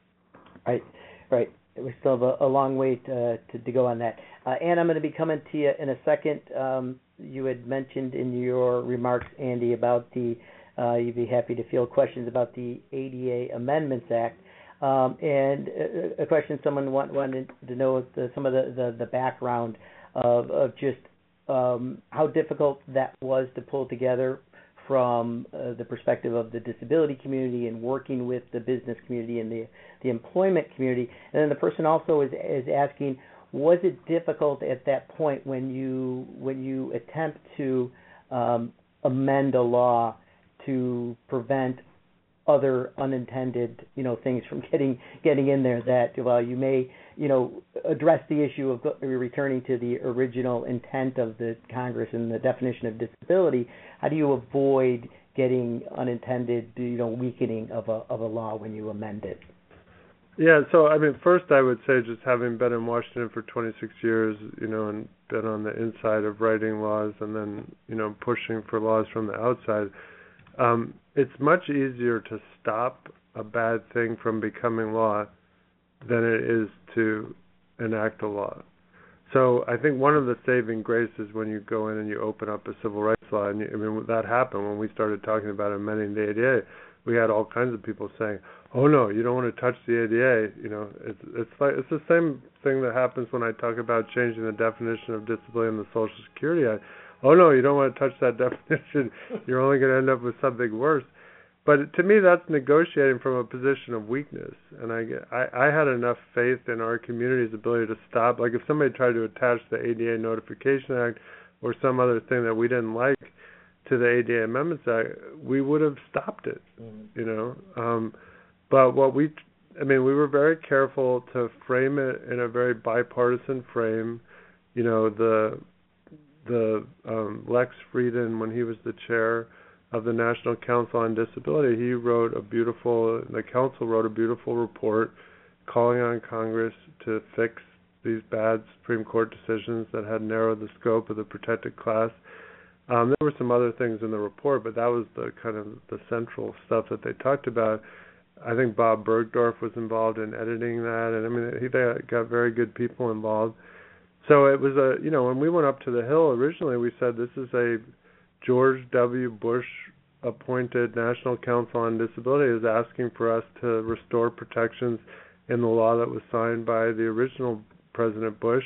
Right, right. We still have a, a long way to, to, to go on that. Uh, Ann, I'm going to be coming to you in a second. Um, you had mentioned in your remarks, Andy, about the, uh, you'd be happy to field questions about the A D A Amendments Act. Um, and a, a question someone want, wanted to know the, some of the, the, the background of, of just um, how difficult that was to pull together from uh, the perspective of the disability community and working with the business community and the, the employment community. And then the person also is, is asking, was it difficult at that point when you when you attempt to um, amend a law to prevent other unintended, you know, things from getting getting in there that, well, you may, you know, address the issue of returning to the original intent of the Congress and the definition of disability. How do you avoid getting unintended, you know, weakening of a of a law when you amend it? Yeah, so I mean, first I would say, just having been in Washington for twenty-six years, you know, and been on the inside of writing laws and then, you know, pushing for laws from the outside, um, it's much easier to stop a bad thing from becoming law than it is to enact a law. So I think one of the saving graces when you go in and you open up a civil rights law, and you, I mean, that happened when we started talking about amending the A D A. We had all kinds of people saying, "Oh no, you don't want to touch the A D A." You know, it's it's like it's the same thing that happens when I talk about changing the definition of disability in the Social Security Act. Oh no, you don't want to touch that definition. You're only going to end up with something worse. But to me, that's negotiating from a position of weakness. And I, I, I had enough faith in our community's ability to stop. Like if somebody tried to attach the A D A Notification Act or some other thing that we didn't like to the A D A Amendments Act, we would have stopped it, mm-hmm. you know. Um, but what we, I mean, we were very careful to frame it in a very bipartisan frame. You know, the the um, Lex Frieden, when he was the chair of the National Council on Disability, he wrote a beautiful, the council wrote a beautiful report calling on Congress to fix these bad Supreme Court decisions that had narrowed the scope of the protected class. Um, there were some other things in the report, but that was the kind of the central stuff that they talked about. I think Bob Bergdorf was involved in editing that, and I mean, he, they got very good people involved. So it was a, you know, when we went up to the Hill originally, we said this is a George W. Bush appointed National Council on Disability is asking for us to restore protections in the law that was signed by the original President Bush.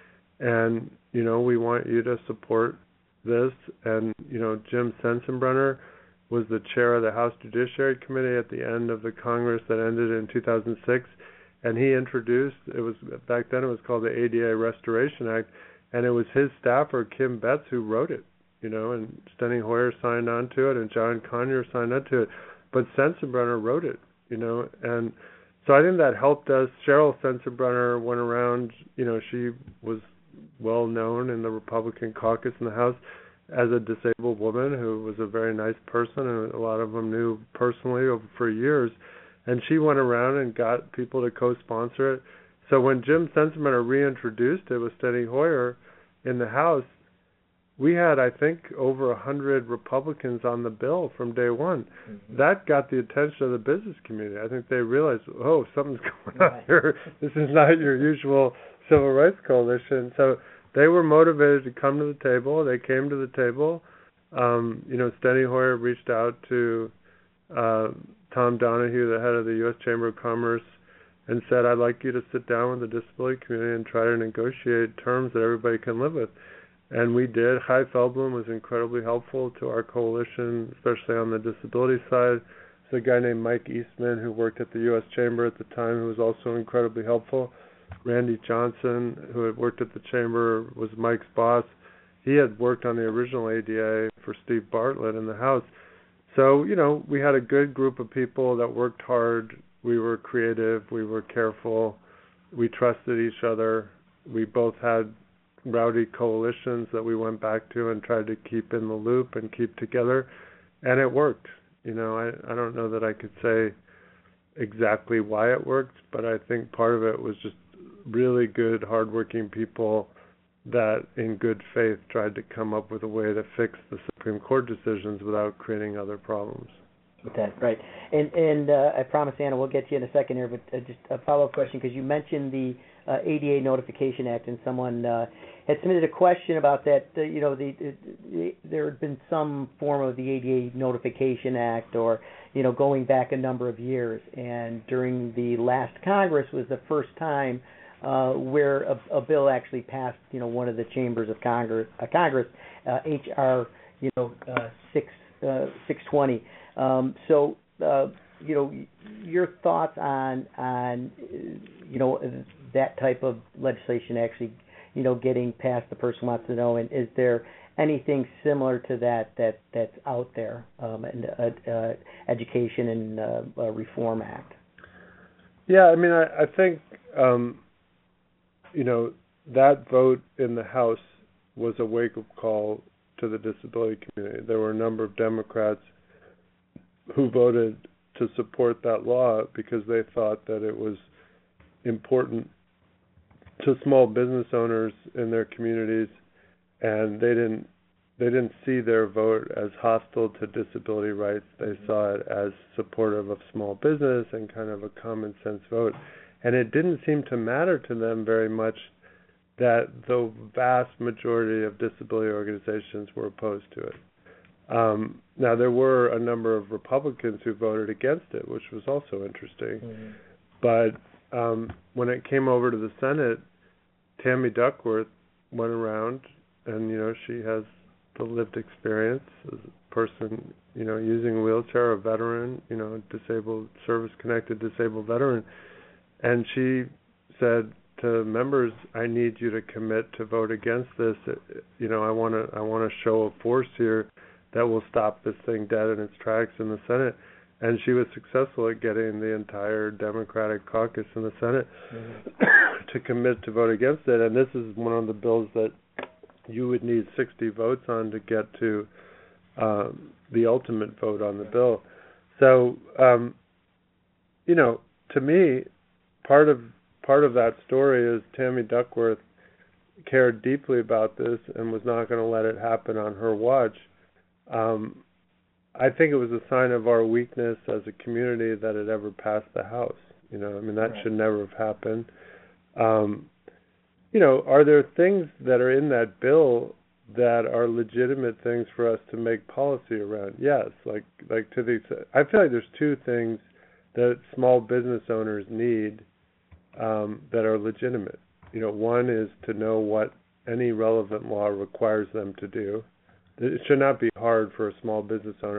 And, you know, we want you to support this. And, you know, Jim Sensenbrenner was the chair of the House Judiciary Committee at the end of the Congress that ended in two thousand six. and he introduced, it was back then it was called the A D A Restoration Act, and it was his staffer, Kim Betts, who wrote it, you know, and Steny Hoyer signed on to it, and John Conyers signed on to it, but Sensenbrenner wrote it, you know, and so I think that helped us. Cheryl Sensenbrenner went around, you know, she was well known in the Republican caucus in the House as a disabled woman who was a very nice person, and a lot of them knew personally over for years. And she went around and got people to co-sponsor it. So when Jim Sensenbrenner reintroduced it with Steny Hoyer in the House, we had, I think, over a hundred Republicans on the bill from day one. Mm-hmm. That got the attention of the business community. I think they realized, oh, something's going on here. This is not your usual civil rights coalition. So they were motivated to come to the table. They came to the table. Um, you know, Steny Hoyer reached out to uh, Tom Donahue, the head of the U S Chamber of Commerce, and said, I'd like you to sit down with the disability community and try to negotiate terms that everybody can live with. And we did. Chai Feldblum was incredibly helpful to our coalition, especially on the disability side. There's a guy named Mike Eastman who worked at the U S Chamber at the time who was also incredibly helpful. Randy Johnson, who had worked at the Chamber, was Mike's boss. He had worked on the original A D A for Steve Bartlett in the House. So, you know, we had a good group of people that worked hard. We were creative. We were careful. We trusted each other. We both had rowdy coalitions that we went back to and tried to keep in the loop and keep together, and it worked. You know, I, I don't know that I could say exactly why it worked, but I think part of it was just really good, hardworking people that in good faith tried to come up with a way to fix the Supreme Court decisions without creating other problems. That's right. And and uh, I promise, Anna, we'll get to you in a second here, but uh, just a follow-up question, because you mentioned the uh, A D A Notification Act, and someone uh, had submitted a question about that. Uh, you know, the, the, the, there had been some form of the A D A Notification Act, or, you know, going back a number of years. And during the last Congress was the first time uh, where a, a bill actually passed, you know, one of the chambers of Congress, uh, Congress uh, H R, you know, uh, six six twenty. Um, so, uh, you know, your thoughts on on you know that type of legislation actually, you know, getting past the person wants to know, and is there anything similar to that that that's out there um, in uh, uh, Education and uh, uh, Reform Act? Yeah, I mean, I, I think um, you know that vote in the House was a wake-up call to the disability community. There were a number of Democrats who voted to support that law because they thought that it was important to small business owners in their communities, and they didn't they didn't see their vote as hostile to disability rights. They saw it as supportive of small business and kind of a common sense vote. And it didn't seem to matter to them very much that the vast majority of disability organizations were opposed to it. Um, now, there were a number of Republicans who voted against it, which was also interesting. Mm-hmm. But um, when it came over to the Senate, Tammy Duckworth went around, and, you know, she has the lived experience as a person, you know, using a wheelchair, a veteran, you know, disabled, service-connected disabled veteran. And she said to members, I need you to commit to vote against this. You know, I want to I want to show a force here that will stop this thing dead in its tracks in the Senate. And she was successful at getting the entire Democratic caucus in the Senate mm-hmm. to commit to vote against it. And this is one of the bills that you would need sixty votes on to get to um, the ultimate vote on the bill. So, um, you know, to me, part of part of that story is Tammy Duckworth cared deeply about this and was not going to let it happen on her watch. Um, I think it was a sign of our weakness as a community that it ever passed the House. You know, I mean, that right. should never have happened. Um, you know, are there things that are in that bill that are legitimate things for us to make policy around? Yes, like like to the. I feel like there's two things that small business owners need um, that are legitimate. You know, one is to know what any relevant law requires them to do. It should not be hard for a small business owner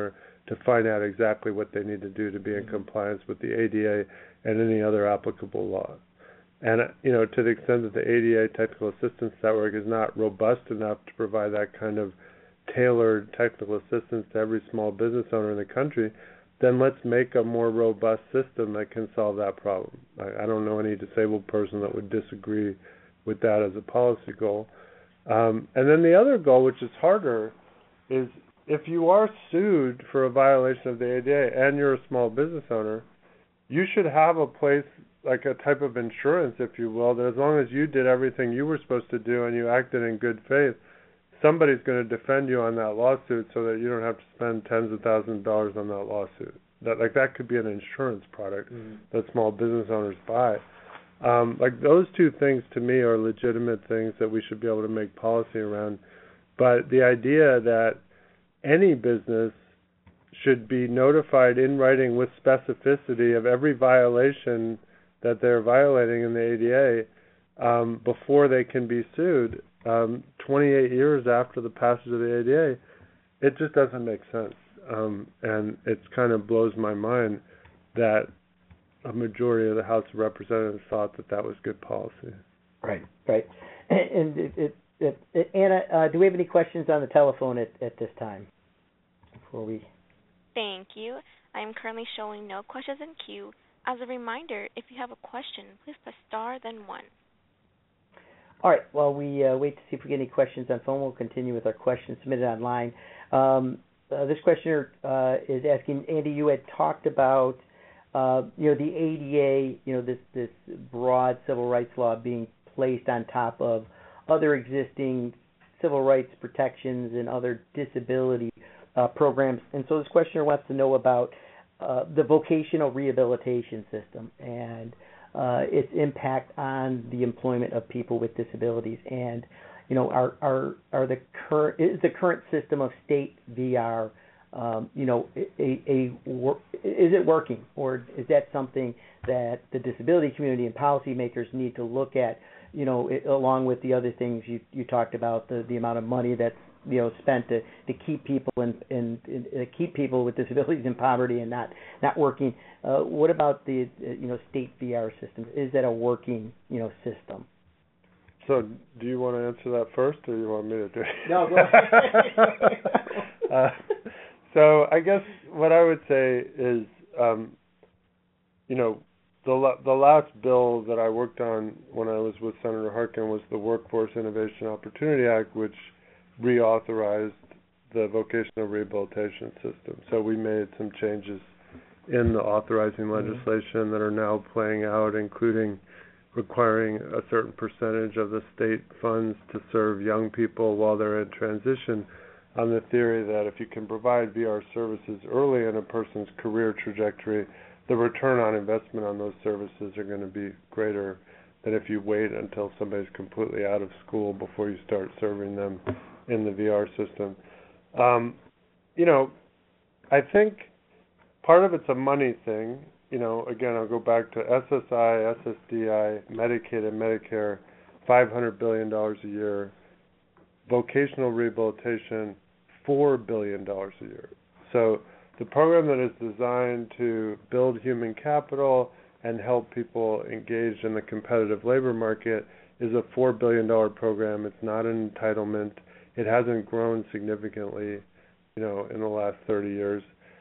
to find out exactly what they need to do to be in compliance with the A D A and any other applicable law. And, you know, to the extent that the A D A Technical Assistance Network is not robust enough to provide that kind of tailored technical assistance to every small business owner in the country, then let's make a more robust system that can solve that problem. I, I don't know any disabled person that would disagree with that as a policy goal. Um, and then the other goal, which is harder, is if you are sued for a violation of the A D A and you're a small business owner, you should have a place, like a type of insurance, if you will, that as long as you did everything you were supposed to do and you acted in good faith, somebody's going to defend you on that lawsuit so that you don't have to spend tens of thousands of dollars on that lawsuit. That like that could be an insurance product mm-hmm. that small business owners buy. Um, like those two things to me are legitimate things that we should be able to make policy around. But the idea that any business should be notified in writing with specificity of every violation that they're violating in the A D A um, before they can be sued, um, twenty-eight years after the passage of the A D A, it just doesn't make sense. Um, and it kind of blows my mind that a majority of the House of Representatives thought that that was good policy. Right, right. And it, it, it, it, Anna, uh, do we have any questions on the telephone at, at this time? Before we. Thank you. I am currently showing no questions in queue. As a reminder, if you have a question, please press star, then one. All right. While we uh, wait to see if we get any questions on phone, we'll continue with our questions submitted online. Um, uh, this questioner uh, is asking, Andy, you had talked about, uh, you know, the A D A, you know, this this broad civil rights law being placed on top of other existing civil rights protections and other disability uh, programs. And so this questioner wants to know about Uh, the vocational rehabilitation system and uh, its impact on the employment of people with disabilities. And, you know, are are are the current is the current system of state V R, um, you know, a, a is it working, or is that something that the disability community and policymakers need to look at, you know, it, along with the other things you you talked about, the the amount of money that's, you know, spent to, to keep people in, in, in uh, keep people with disabilities in poverty and not not working. Uh, what about the uh, you know state V R system? Is that a working you know system? So, do you want to answer that first, or you want me to do it? No, go ahead. uh, so, I guess what I would say is, um, you know, the the last bill that I worked on when I was with Senator Harkin was the Workforce Innovation Opportunity Act, which reauthorized the vocational rehabilitation system. So we made some changes in the authorizing legislation mm-hmm. that are now playing out, including requiring a certain percentage of the state funds to serve young people while they're in transition, on the theory that if you can provide V R services early in a person's career trajectory, the return on investment on those services are going to be greater than if you wait until somebody's completely out of school before you start serving them in the V R system. Um, you know, I think part of it's a money thing. You know, again, I'll go back to S S I, S S D I, Medicaid and Medicare, five hundred billion dollars a year. Vocational rehabilitation, four billion dollars a year. So the program that is designed to build human capital and help people engage in the competitive labor market is a four billion dollars program. It's not an entitlement. It hasn't grown significantly, you know, in the last thirty years.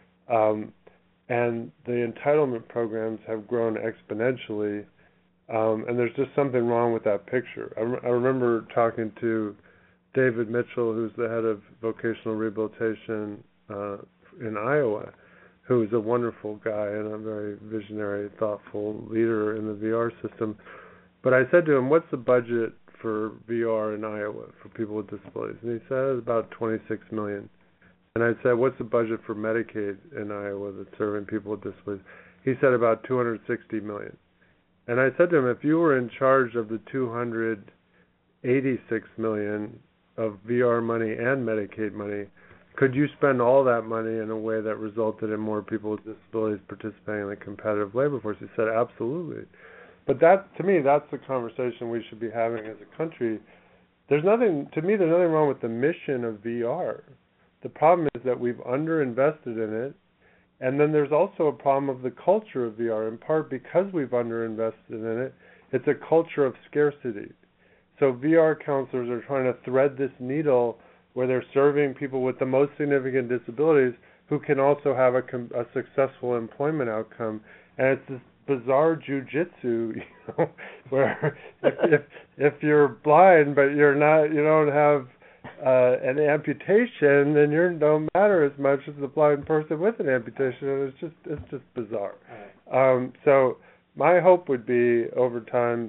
Um, and the entitlement programs have grown exponentially, um, and there's just something wrong with that picture. I, re- I remember talking to David Mitchell, who's the head of vocational rehabilitation uh, in Iowa, who is a wonderful guy and a very visionary, thoughtful leader in the V R system. But I said to him, what's the budget for V R in Iowa for people with disabilities? And he said it's about twenty-six million dollars. And I said, what's the budget for Medicaid in Iowa that's serving people with disabilities? He said about two hundred sixty million dollars. And I said to him, if you were in charge of the two hundred eighty-six million dollars of V R money and Medicaid money, could you spend all that money in a way that resulted in more people with disabilities participating in the competitive labor force? He said, absolutely. But that, to me, that's the conversation we should be having as a country. There's nothing, to me, there's nothing wrong with the mission of V R. The problem is that we've underinvested in it, and then there's also a problem of the culture of V R, in part because we've underinvested in it. It's a culture of scarcity. So V R counselors are trying to thread this needle where they're serving people with the most significant disabilities who can also have a, a successful employment outcome. And it's this bizarre jujitsu, you know, where if, if if you're blind but you're not, you don't have uh, an amputation, then you don't matter as much as the blind person with an amputation. And it's just it's just bizarre. Right. Um, so my hope would be over time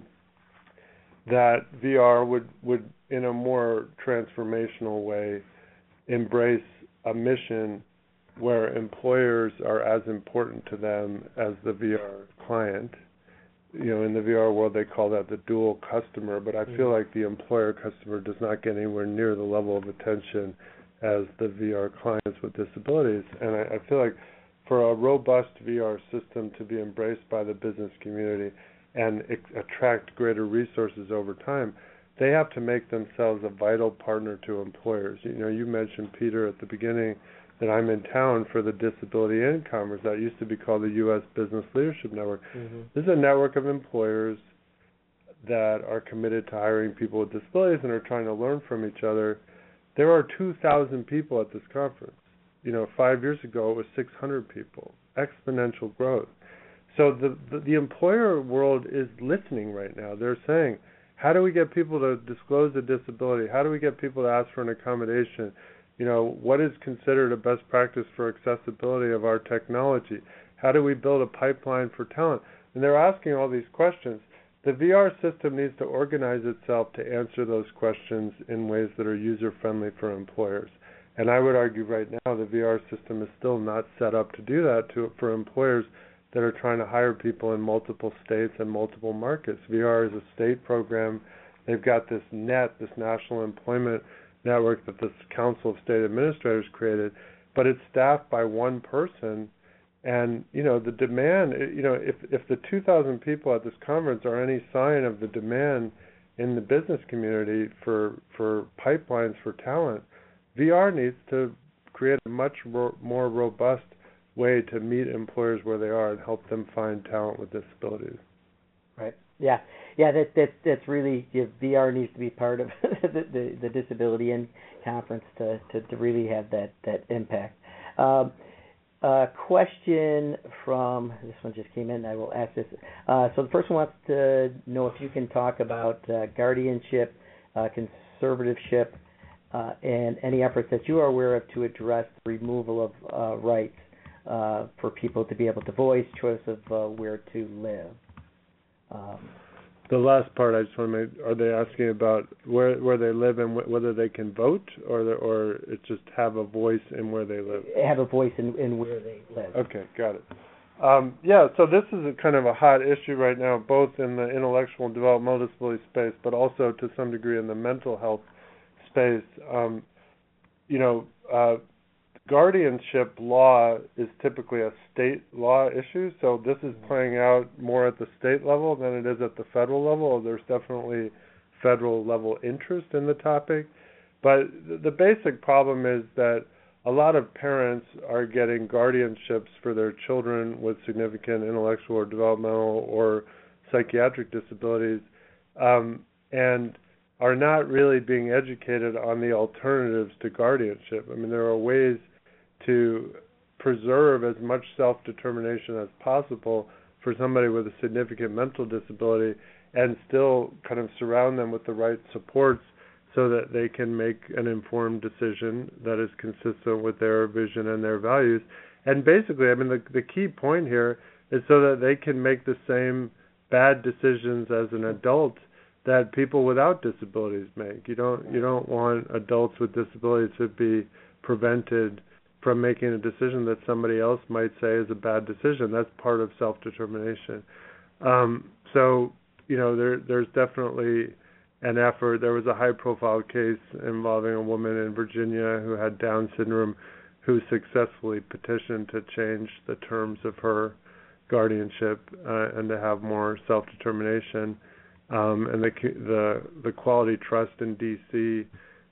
that V R would would in a more transformational way embrace a mission where employers are as important to them as the V R client. You know, in the V R world, they call that the dual customer, but I mm-hmm. feel like the employer customer does not get anywhere near the level of attention as the V R clients with disabilities. And I, I feel like for a robust V R system to be embraced by the business community and it, attract greater resources over time, they have to make themselves a vital partner to employers. You know, you mentioned, Peter, at the beginning that I'm in town for the Disability Incomers. That used to be called the U S Business Leadership Network. Mm-hmm. This is a network of employers that are committed to hiring people with disabilities and are trying to learn from each other. There are two thousand people at this conference. You know, five years ago it was six hundred people. Exponential growth. So the, the the employer world is listening right now. They're saying, how do we get people to disclose a disability? How do we get people to ask for an accommodation? You know, what is considered a best practice for accessibility of our technology? How do we build a pipeline for talent? And they're asking all these questions. The V R system needs to organize itself to answer those questions in ways that are user-friendly for employers. And I would argue right now the V R system is still not set up to do that to, for employers that are trying to hire people in multiple states and multiple markets. V R is a state program. They've got this net, this National Employment Network that this Council of State Administrators created, but it's staffed by one person. And, you know, the demand, you know, if, if the two thousand people at this conference are any sign of the demand in the business community for, for pipelines for talent, V R needs to create a much ro- more robust way to meet employers where they are and help them find talent with disabilities. Right. Yeah. Yeah. That that that's really, yeah, V R needs to be part of the, the the Disability In Conference to, to to really have that that impact. Um, uh, question from this one just came in. I will ask this. Uh, so the person wants to know if you can talk about uh, guardianship, uh, conservatorship, uh, and any efforts that you are aware of to address the removal of uh, rights uh, for people to be able to voice choice of uh, where to live. Um, the last part, I just want to make, are they asking about where where they live and wh- whether they can vote, or the, or it just have a voice in where they live? Have a voice in, in where they live. Okay, got it. Um, yeah, so this is a kind of a hot issue right now, both in the intellectual and developmental disability space, but also to some degree in the mental health space. Um, you know, uh, guardianship law is typically a state law issue, so this is playing out more at the state level than it is at the federal level. There's definitely federal level interest in the topic, but the basic problem is that a lot of parents are getting guardianships for their children with significant intellectual or developmental or psychiatric disabilities, um, and are not really being educated on the alternatives to guardianship. I mean, there are ways to preserve as much self-determination as possible for somebody with a significant mental disability and still kind of surround them with the right supports so that they can make an informed decision that is consistent with their vision and their values. And basically, I mean, the, the key point here is so that they can make the same bad decisions as an adult that people without disabilities make. You don't you don't want adults with disabilities to be prevented from making a decision that somebody else might say is a bad decision. That's part of self-determination. Um, so, you know, there there's definitely an effort. There was a high-profile case involving a woman in Virginia who had Down syndrome who successfully petitioned to change the terms of her guardianship uh, and to have more self-determination. Um, and the the the Quality Trust in D C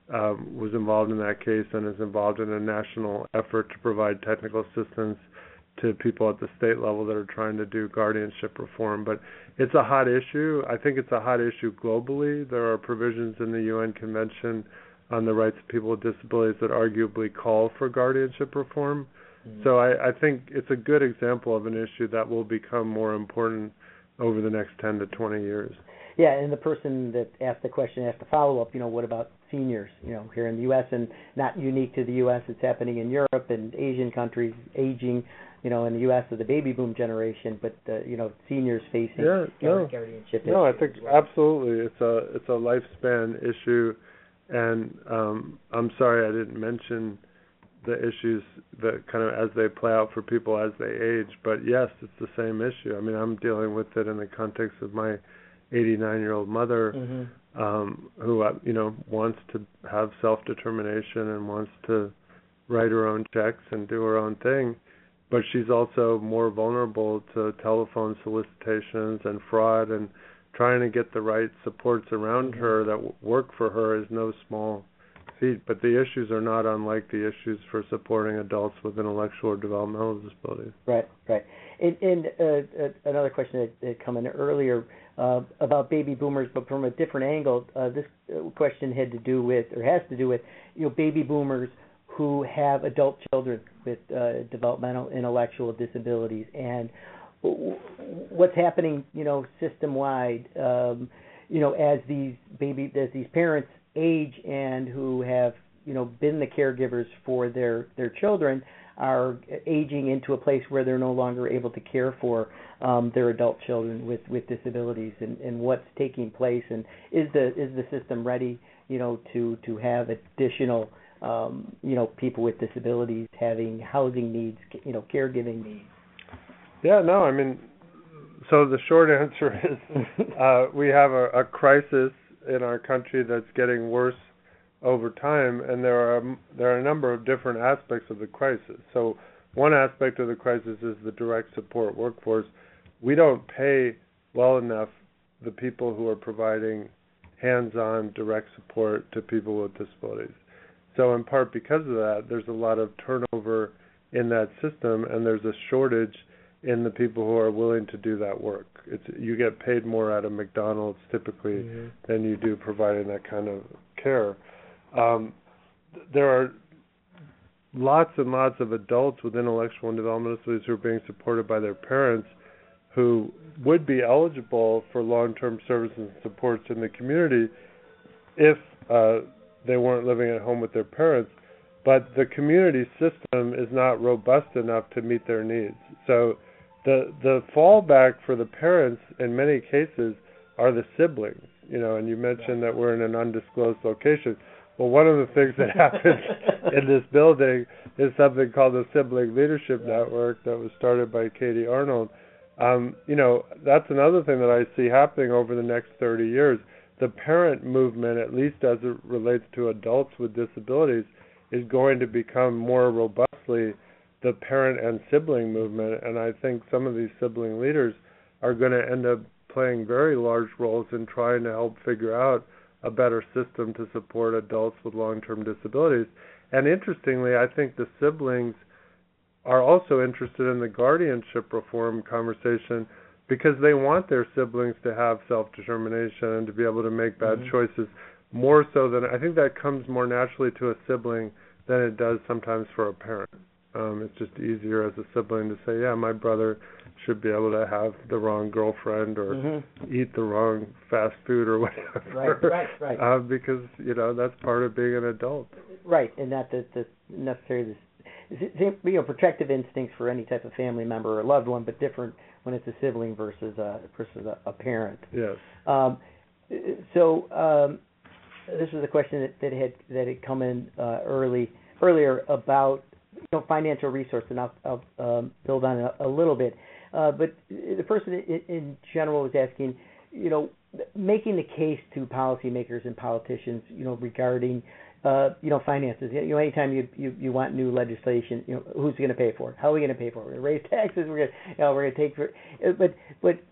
um, was involved in that case and is involved in a national effort to provide technical assistance to people at the state level that are trying to do guardianship reform. But it's a hot issue. I think it's a hot issue globally. There are provisions in the U N Convention on the rights of people with disabilities that arguably call for guardianship reform. Mm-hmm. So I, I think it's a good example of an issue that will become more important over the next ten to twenty years. Yeah, and the person that asked the question asked a follow-up, you know, what about seniors, you know, here in the U S, and not unique to the U S, it's happening in Europe and Asian countries, aging, you know, in the U S of the baby boom generation, but, uh, you know, seniors facing yeah, no. guardianship. No, I think well. absolutely. It's a, it's a lifespan issue, and um, I'm sorry I didn't mention the issues that kind of as they play out for people as they age, but yes, it's the same issue. I mean, I'm dealing with it in the context of my eighty-nine-year-old mother, mm-hmm. um, who you know wants to have self-determination and wants to write her own checks and do her own thing, but she's also more vulnerable to telephone solicitations and fraud, and trying to get the right supports around mm-hmm. her that w- work for her is no small feat. But the issues are not unlike the issues for supporting adults with intellectual or developmental disabilities. Right, right. And, and uh, uh, another question that, that came in earlier uh, about baby boomers, but from a different angle. Uh, this question had to do with, or has to do with, you know, baby boomers who have adult children with uh, developmental intellectual disabilities, and what's happening, you know, system-wide, um, you know, as these baby, as these parents age and who have, you know, been the caregivers for their, their children are aging into a place where they're no longer able to care for um, their adult children with, with disabilities, and, and what's taking place, and is the is the system ready, you know, to, to have additional, um, you know, people with disabilities having housing needs, you know, caregiving needs? Yeah, no, I mean, so the short answer is uh, we have a, a crisis in our country that's getting worse over time, and there are there are a number of different aspects of the crisis. So one aspect of the crisis is the direct support workforce. We don't pay well enough the people who are providing hands-on direct support to people with disabilities. So in part because of that, there's a lot of turnover in that system, and there's a shortage in the people who are willing to do that work. It's you get paid more out of McDonald's typically mm-hmm. than you do providing that kind of care. Um, there are lots and lots of adults with intellectual and developmental disabilities who are being supported by their parents who would be eligible for long-term services and supports in the community if uh, they weren't living at home with their parents. But the community system is not robust enough to meet their needs. So the the fallback for the parents in many cases are the siblings. You know, and you mentioned that we're in an undisclosed location. Well, one of the things that happens in this building is something called the Sibling Leadership Network that was started by Katie Arnold. Um, you know, that's another thing that I see happening over the next thirty years. The parent movement, at least as it relates to adults with disabilities, is going to become more robustly the parent and sibling movement, and I think some of these sibling leaders are going to end up playing very large roles in trying to help figure out a better system to support adults with long-term disabilities. And interestingly, I think the siblings are also interested in the guardianship reform conversation because they want their siblings to have self-determination and to be able to make bad mm-hmm. choices, more so than, I think that comes more naturally to a sibling than it does sometimes for a parent. Um, it's just easier as a sibling to say, yeah, my brother should be able to have the wrong girlfriend or mm-hmm. eat the wrong fast food or whatever. Right, right, right. Uh, because, you know, that's part of being an adult. Right, and not the, the necessarily the, you know, protective instincts for any type of family member or loved one, but different when it's a sibling versus a, versus a, a parent. Yes. Um, so um, this was a question that, that had that had come in uh, early earlier about, you know, financial resources, and I'll, I'll um, build on it a, a little bit. Uh, but the person in, in general was asking, you know, making the case to policymakers and politicians, you know, regarding, uh, you know, finances. You know, anytime you, you, you want new legislation, you know, who's going to pay for it? How are we going to pay for it? We're going to raise taxes. We're going to, you know, we're going to take for, but but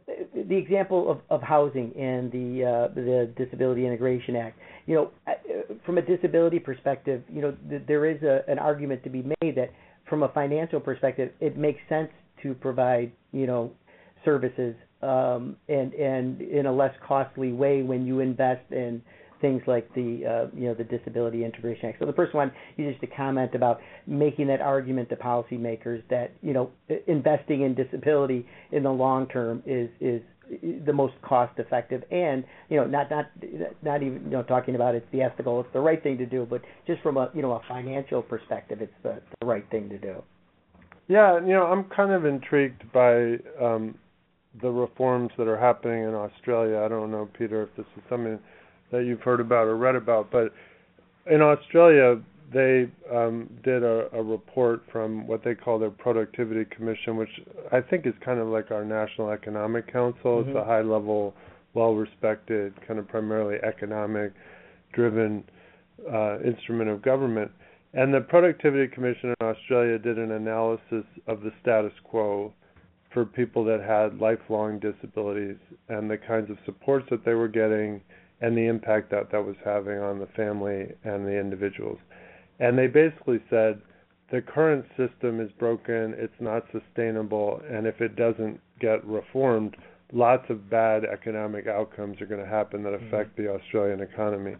the example of, of housing and the uh, the Disability Integration Act, you know, from a disability perspective, you know, th- there is a, an argument to be made that from a financial perspective, it makes sense to provide, you know, services um, and and in a less costly way when you invest in things like the uh, you know the Disability Integration Act. So the first one is just a comment about making that argument to policymakers that you know investing in disability in the long term is is the most cost effective, and you know not not not even you know talking about it's the ethical, it's the right thing to do, but just from a you know a financial perspective, it's the, the right thing to do. Yeah, you know I'm kind of intrigued by um, the reforms that are happening in Australia. I don't know, Peter, if this is something that you've heard about or read about, but in Australia they um, did a, a report from what they call their Productivity Commission, which I think is kind of like our National Economic Council. Mm-hmm. It's a high-level, well-respected, kind of primarily economic-driven uh, instrument of government. And the Productivity Commission in Australia did an analysis of the status quo for people that had lifelong disabilities and the kinds of supports that they were getting and the impact that that was having on the family and the individuals. And they basically said the current system is broken, it's not sustainable, and if it doesn't get reformed, lots of bad economic outcomes are going to happen that affect mm-hmm. the Australian economy.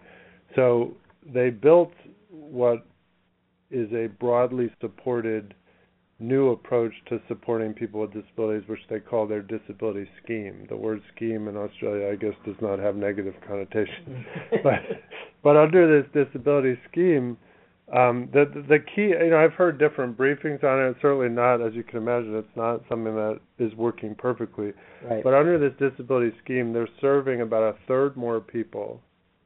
So they built what is a broadly supported new approach to supporting people with disabilities, which they call their disability scheme. The word scheme in Australia, I guess, does not have negative connotations. but but under this disability scheme, um, the, the the key, you know, I've heard different briefings on it. It's certainly not, as you can imagine, it's not something that is working perfectly. Right. But under this disability scheme, they're serving about a third more people,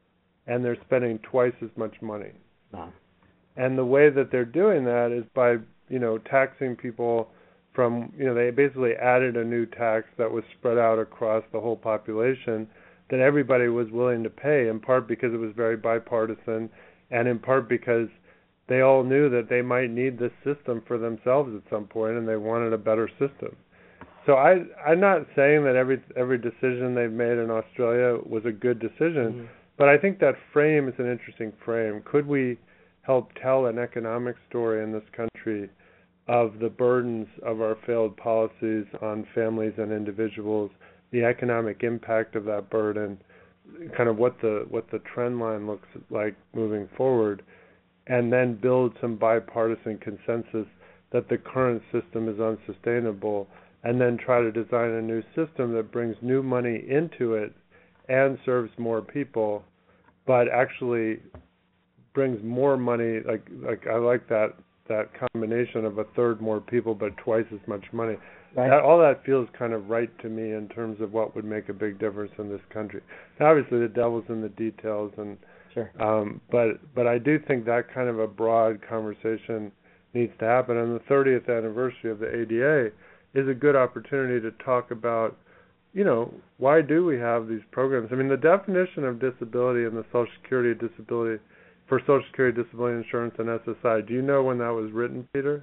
and they're spending twice as much money. Wow. And the way that they're doing that is by you know, taxing people from, you know, they basically added a new tax that was spread out across the whole population that everybody was willing to pay, in part because it was very bipartisan, and in part because they all knew that they might need this system for themselves at some point, and they wanted a better system. So I, I'm not saying that every every decision they've made in Australia was a good decision, mm-hmm. but I think that frame is an interesting frame. Could we help tell an economic story in this country of the burdens of our failed policies on families and individuals, the economic impact of that burden, kind of what the what the trend line looks like moving forward, and then build some bipartisan consensus that the current system is unsustainable, and then try to design a new system that brings new money into it and serves more people, but actually brings more money, like like I like that that combination of a third more people but twice as much money. Right. That, all that feels kind of right to me in terms of what would make a big difference in this country. Now, obviously, the devil's in the details, and sure. um, but but I do think that kind of a broad conversation needs to happen. And the thirtieth anniversary of the A D A is a good opportunity to talk about, you know, why do we have these programs? I mean, the definition of disability in the Social Security disability for Social Security disability insurance and S S I. Do you know when that was written, Peter?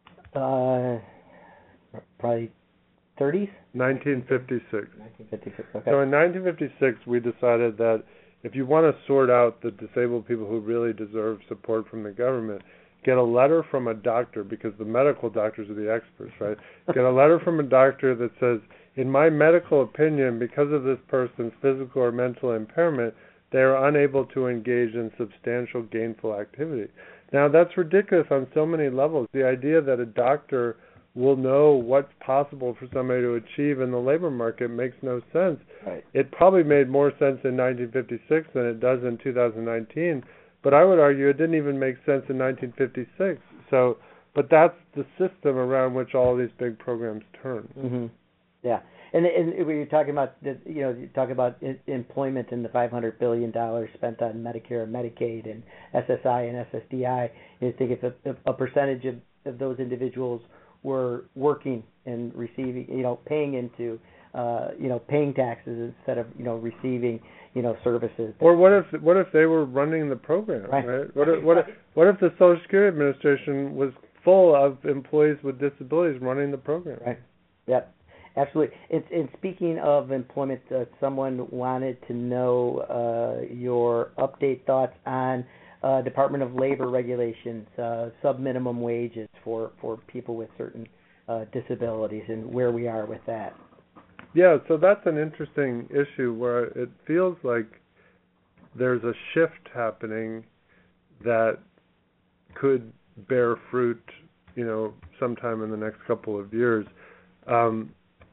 Uh, probably thirties? nineteen fifty-six. nineteen fifty-six, okay. So in nineteen fifty-six, we decided that if you want to sort out the disabled people who really deserve support from the government, get a letter from a doctor, because the medical doctors are the experts, right? Get a letter from a doctor that says, in my medical opinion, because of this person's physical or mental impairment, they are unable to engage in substantial gainful activity. Now, that's ridiculous on so many levels. The idea that a doctor will know what's possible for somebody to achieve in the labor market makes no sense. Right. It probably made more sense in nineteen fifty-six than it does in two thousand nineteen, but I would argue it didn't even make sense in nineteen fifty-six. So, but that's the system around which all these big programs turn. Mm-hmm. Yeah. And, and when you're talking about, the, you know, you talk about in, employment and the five hundred billion dollars spent on Medicare and Medicaid and S S I and S S D I, you think if a, if a percentage of, of those individuals were working and receiving, you know, paying into, uh, you know, paying taxes instead of, you know, receiving, you know, services. Or what if what if they were running the program, right? right? What if, what if, what if the Social Security Administration was full of employees with disabilities running the program? Right. Yep. Absolutely. And, and speaking of employment, uh, someone wanted to know uh, your update thoughts on uh, Department of Labor regulations, uh, sub-minimum wages for, for people with certain uh, disabilities, and where we are with that. Yeah, so that's an interesting issue where it feels like there's a shift happening that could bear fruit, you know, sometime in the next couple of years. Um,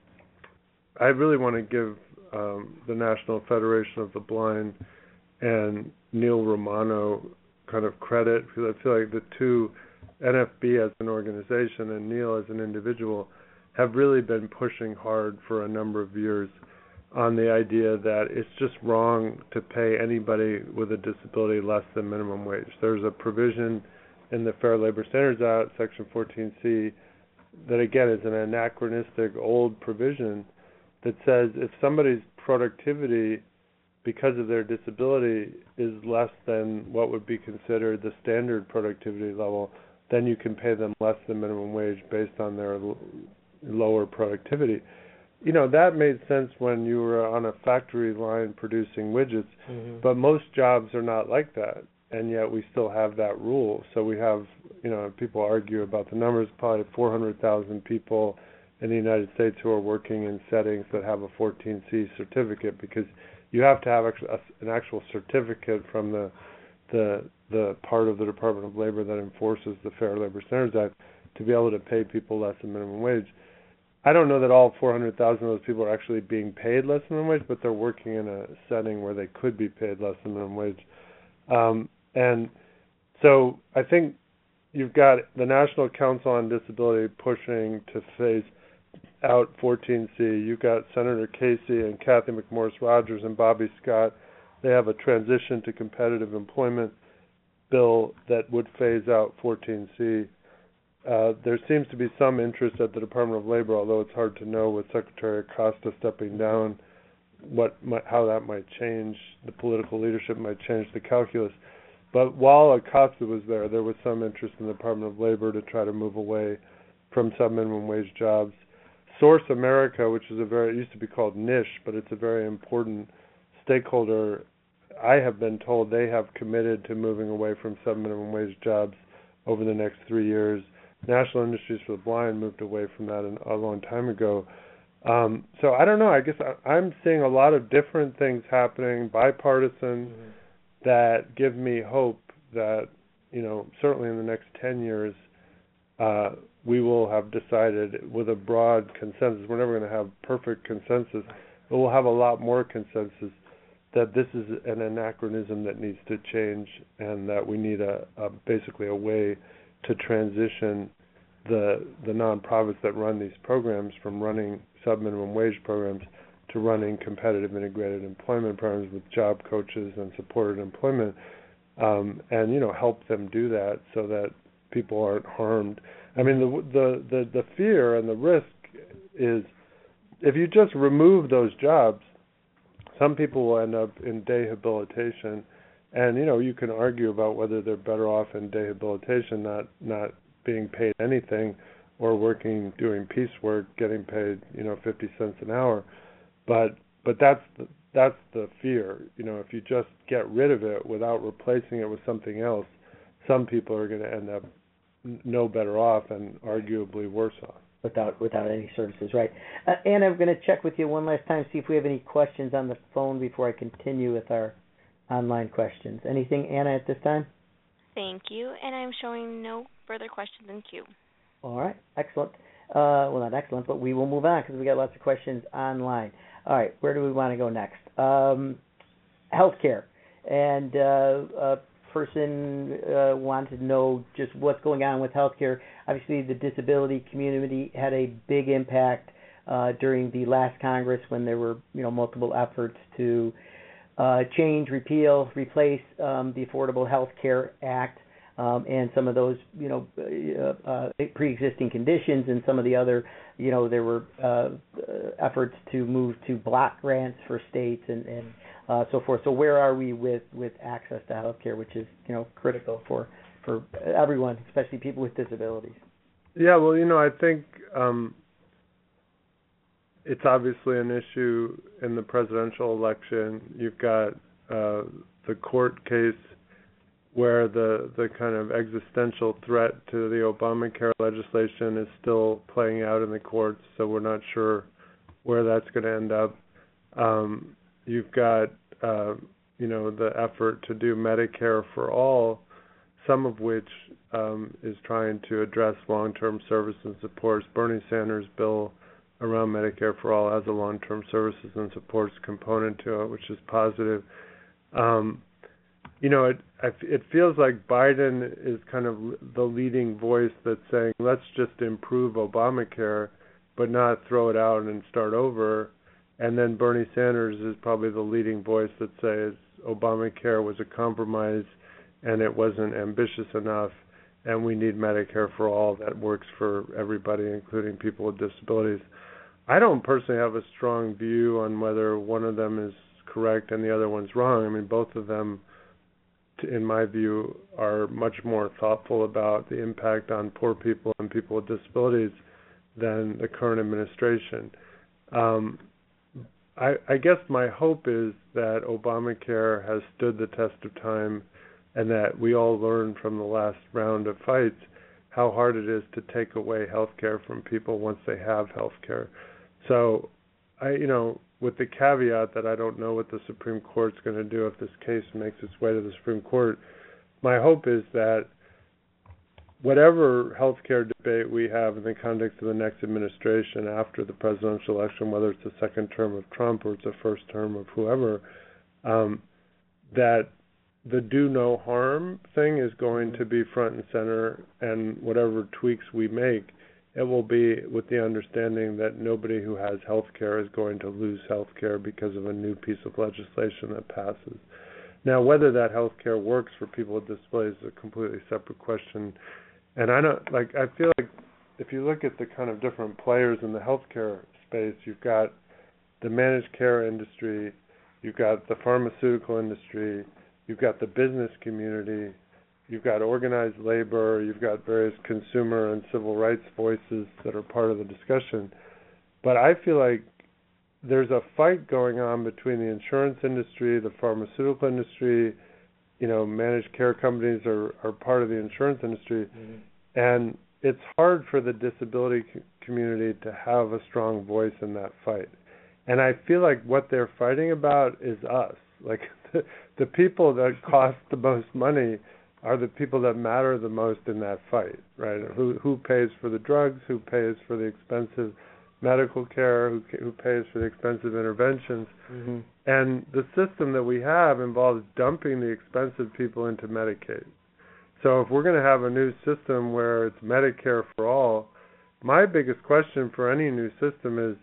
I really want to give um, the National Federation of the Blind and Neil Romano kind of credit, because I feel like the two, N F B as an organization and Neil as an individual, have really been pushing hard for a number of years on the idea that it's just wrong to pay anybody with a disability less than minimum wage. There's a provision in the Fair Labor Standards Act, Section fourteen C, that again is an anachronistic old provision that says if somebody's productivity because of their disability is less than what would be considered the standard productivity level, then you can pay them less than minimum wage based on their l- lower productivity. You know, that made sense when you were on a factory line producing widgets, mm-hmm. but most jobs are not like that, and yet we still have that rule. So we have, you know, people argue about the numbers, probably four hundred thousand people in the United States who are working in settings that have a fourteen C certificate, because you have to have an actual certificate from the the the part of the Department of Labor that enforces the Fair Labor Standards Act to be able to pay people less than minimum wage. I don't know that all four hundred thousand of those people are actually being paid less than minimum wage, but they're working in a setting where they could be paid less than minimum wage. Um, and so I think you've got the National Council on Disability pushing to phase out fourteen C. You've got Senator Casey and Kathy McMorris Rogers and Bobby Scott. They have a transition to competitive employment bill that would phase out fourteen C. Uh, there seems to be some interest at the Department of Labor, although it's hard to know with Secretary Acosta stepping down what might, how that might change. The political leadership might change the calculus. But while Acosta was there, there was some interest in the Department of Labor to try to move away from sub-minimum wage jobs. Source America, which is a very, it used to be called NISH, but it's a very important stakeholder. I have been told they have committed to moving away from sub-minimum wage jobs over the next three years. National Industries for the Blind moved away from that a long time ago. Um, so I don't know. I guess I, I'm seeing a lot of different things happening, bipartisan, mm-hmm. that give me hope that, you know, certainly in the next ten years, uh, we will have decided with a broad consensus. We're never going to have perfect consensus, but we'll have a lot more consensus that this is an anachronism that needs to change, and that we need a, a basically a way to transition the the nonprofits that run these programs from running sub-minimum wage programs to running competitive integrated employment programs with job coaches and supported employment, um, and you know help them do that so that people aren't harmed. I mean, the the the, the fear and the risk is if you just remove those jobs, some people will end up in dehabilitation. And, you know, you can argue about whether they're better off in dehabilitation, not not being paid anything, or working, doing piecework, getting paid, you know, fifty cents an hour. But but that's the, that's the fear. You know, if you just get rid of it without replacing it with something else, some people are going to end up no better off and arguably worse off. Without without any services, right? Uh, and I'm going to check with you one last time, see if we have any questions on the phone before I continue with our online questions. Anything, Anna, at this time? Thank you, and I'm showing no further questions in queue. All right, excellent. Uh, well, not excellent, but we will move on because we got lots of questions online. All right, where do we want to go next? Um, healthcare, and uh, a person uh, wanted to know just what's going on with healthcare. Obviously, the disability community had a big impact uh, during the last Congress when there were, you know, multiple efforts to Uh, change, repeal, replace um, the Affordable Health Care Act, um, and some of those, you know, uh, uh, pre-existing conditions, and some of the other, you know, there were uh, efforts to move to block grants for states and, and uh, so forth. So where are we with, with access to health care, which is, you know, critical for, for everyone, especially people with disabilities? Yeah, well, you know, I think um, it's obviously an issue in the presidential election. You've got uh, the court case where the, the kind of existential threat to the Obamacare legislation is still playing out in the courts, so we're not sure where that's going to end up. Um, you've got, uh, you know, the effort to do Medicare for all, some of which um, is trying to address long-term service and supports. Bernie Sanders' bill around Medicare for all has a long-term services and supports component to it, which is positive. Um, you know, it it feels like Biden is kind of the leading voice that's saying, let's just improve Obamacare, but not throw it out and start over. And then Bernie Sanders is probably the leading voice that says Obamacare was a compromise and it wasn't ambitious enough, and we need Medicare for all that works for everybody, including people with disabilities. I don't personally have a strong view on whether one of them is correct and the other one's wrong. I mean, both of them, in my view, are much more thoughtful about the impact on poor people and people with disabilities than the current administration. Um, I, I guess my hope is that Obamacare has stood the test of time and that we all learned from the last round of fights how hard it is to take away health care from people once they have health care. So, I, you know, with the caveat that I don't know what the Supreme Court's going to do if this case makes its way to the Supreme Court, my hope is that whatever health care debate we have in the context of the next administration after the presidential election, whether it's a second term of Trump or it's a first term of whoever, um, that the do no harm thing is going to be front and center, and whatever tweaks we make, it will be with the understanding that nobody who has health care is going to lose health care because of a new piece of legislation that passes. Now, whether that health care works for people with disabilities is a completely separate question. And I don't, like, I feel like if you look at the kind of different players in the healthcare space, you've got the managed care industry, you've got the pharmaceutical industry, you've got the business community, you've got organized labor, you've got various consumer and civil rights voices that are part of the discussion. But I feel like there's a fight going on between the insurance industry, the pharmaceutical industry, you know, managed care companies are, are part of the insurance industry, mm-hmm. and it's hard for the disability co- community to have a strong voice in that fight. And I feel like what they're fighting about is us. Like, the, the people that cost the most money are the people that matter the most in that fight, right? Who who pays for the drugs, who pays for the expensive medical care, who who pays for the expensive interventions. Mm-hmm. And the system that we have involves dumping the expensive people into Medicaid. So if we're going to have a new system where it's Medicare for all, my biggest question for any new system is,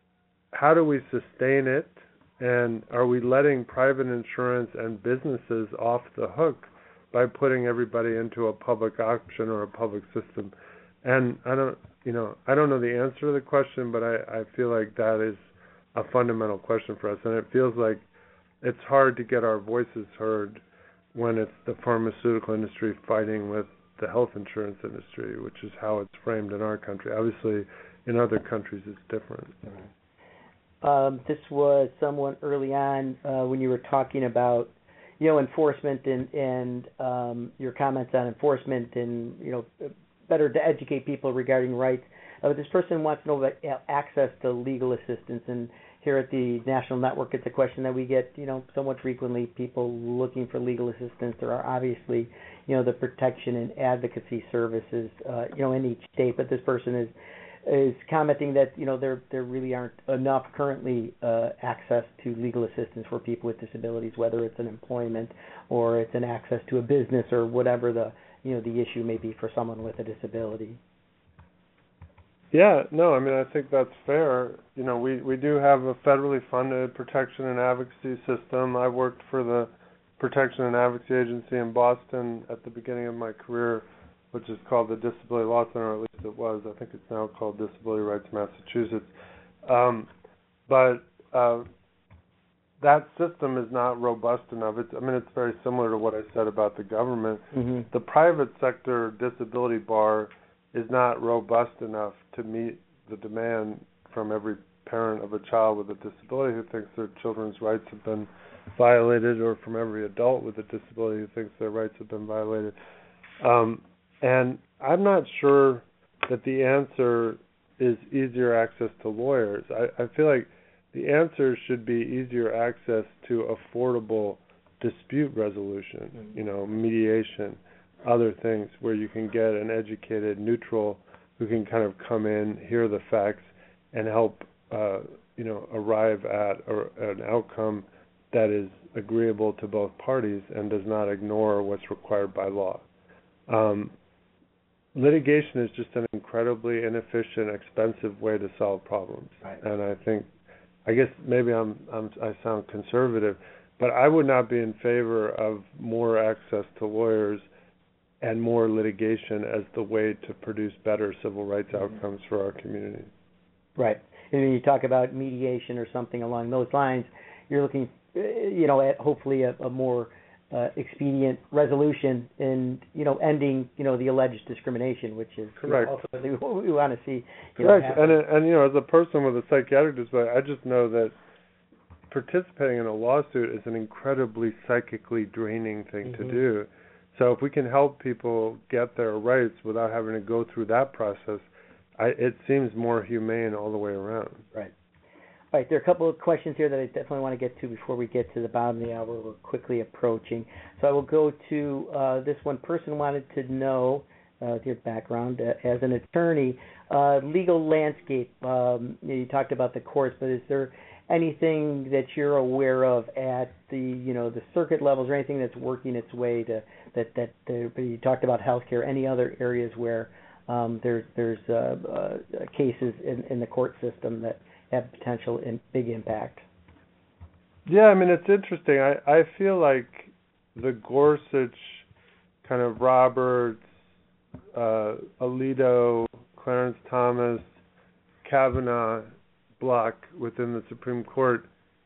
how do we sustain it? And are we letting private insurance and businesses off the hook by putting everybody into a public option or a public system? And I don't, you know, I don't know the answer to the question, but I, I feel like that is a fundamental question for us. And it feels like it's hard to get our voices heard when it's the pharmaceutical industry fighting with the health insurance industry, which is how it's framed in our country. Obviously, in other countries, it's different. Um, this was somewhat early on uh, when you were talking about, you know, enforcement and, and um, your comments on enforcement and, you know, better to educate people regarding rights. Uh, this person wants to know about access to legal assistance, and here at the National Network, it's a question that we get, you know, somewhat frequently, people looking for legal assistance. There are obviously, you know, the protection and advocacy services, uh, you know, in each state, but this person is is commenting that, you know, there there really aren't enough currently uh, access to legal assistance for people with disabilities, whether it's an employment or it's an access to a business or whatever the, you know, the issue may be for someone with a disability. Yeah, no, I mean, I think that's fair. You know, we, we do have a federally funded protection and advocacy system. I worked for the Protection and Advocacy Agency in Boston at the beginning of my career, which is called the Disability Law Center, or at least it was. I think it's now called Disability Rights Massachusetts. Um, but uh, that system is not robust enough. It's, I mean, it's very similar to what I said about the government. Mm-hmm. The private sector disability bar is not robust enough to meet the demand from every parent of a child with a disability who thinks their children's rights have been violated, or from every adult with a disability who thinks their rights have been violated. Um, and I'm not sure that the answer is easier access to lawyers. I, I feel like the answer should be easier access to affordable dispute resolution, mm-hmm. you know, mediation, other things where you can get an educated, neutral who can kind of come in, hear the facts, and help, uh, you know, arrive at a, an outcome that is agreeable to both parties and does not ignore what's required by law. Um, litigation is just an incredibly inefficient, expensive way to solve problems. Right. And I think, I guess maybe I'm, I'm I sound conservative, but I would not be in favor of more access to lawyers and more litigation as the way to produce better civil rights mm-hmm. outcomes for our community. Right. And when you talk about mediation or something along those lines, you're looking, you know, at hopefully a, a more uh, expedient resolution and, you know, ending, you know, the alleged discrimination, which is correct. You know, ultimately what we want to see. You correct. Know, and, and, you know, as a person with a psychiatric disability, I just know that participating in a lawsuit is an incredibly psychically draining thing mm-hmm. to do. So if we can help people get their rights without having to go through that process, I, it seems more humane all the way around. Right. All right, there are a couple of questions here that I definitely want to get to before we get to the bottom of the hour. We're quickly approaching. So I will go to uh, this one person wanted to know, uh, your background uh, as an attorney, uh, legal landscape. Um, you talked about the courts, but is there anything that you're aware of at the, you know, the circuit levels or anything that's working its way to that that uh, you talked about healthcare, any other areas where um, there's there's uh, uh, cases in, in the court system that have potential and big impact? Yeah, I mean, it's interesting. I, I feel like the Gorsuch, kind of Roberts, uh, Alito, Clarence Thomas, Kavanaugh block within the Supreme Court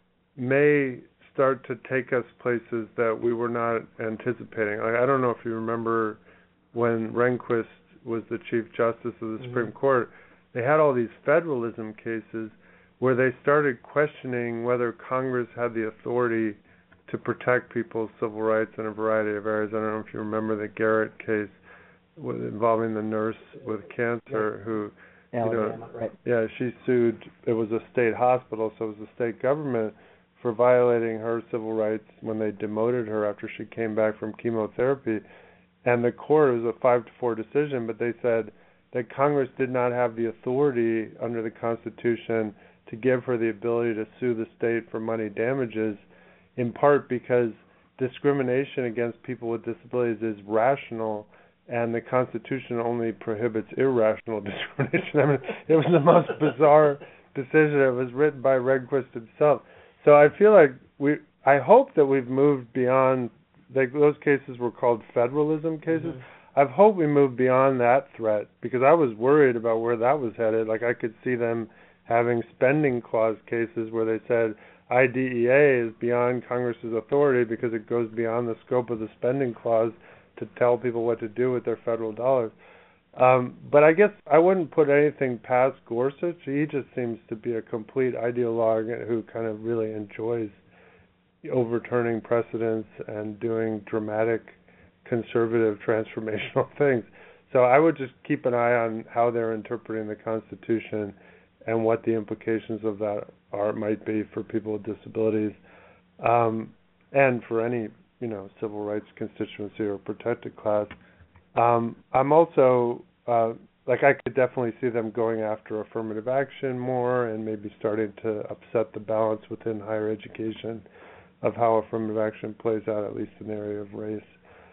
may start to take us places that we were not anticipating. Like, I don't know if you remember when Rehnquist was the Chief Justice of the mm-hmm. Supreme Court, they had all these federalism cases where they started questioning whether Congress had the authority to protect people's civil rights in a variety of areas. I don't know if you remember the Garrett case with, involving the nurse with cancer yeah. who, Alabama, you know, right. yeah, she sued, it was a state hospital, so it was the state government for violating her civil rights when they demoted her after she came back from chemotherapy. And the court, it was a five to four decision, but they said that Congress did not have the authority under the Constitution to give her the ability to sue the state for money damages, in part because discrimination against people with disabilities is rational, and the Constitution only prohibits irrational discrimination. I mean, it was the most bizarre decision. It was written by Rehnquist himself. So I feel like we, I hope that we've moved beyond, like those cases were called federalism cases. Mm-hmm. I hope we moved beyond that threat, because I was worried about where that was headed. Like, I could see them having spending clause cases where they said I D E A is beyond Congress's authority because it goes beyond the scope of the spending clause to tell people what to do with their federal dollars. Um, but I guess I wouldn't put anything past Gorsuch. He just seems to be a complete ideologue who kind of really enjoys overturning precedents and doing dramatic, conservative, transformational things. So I would just keep an eye on how they're interpreting the Constitution and what the implications of that are might be for people with disabilities, um, and for any, you know, civil rights constituency or protected class. Um, I'm also, uh, like, I could definitely see them going after affirmative action more and maybe starting to upset the balance within higher education of how affirmative action plays out, at least in the area of race.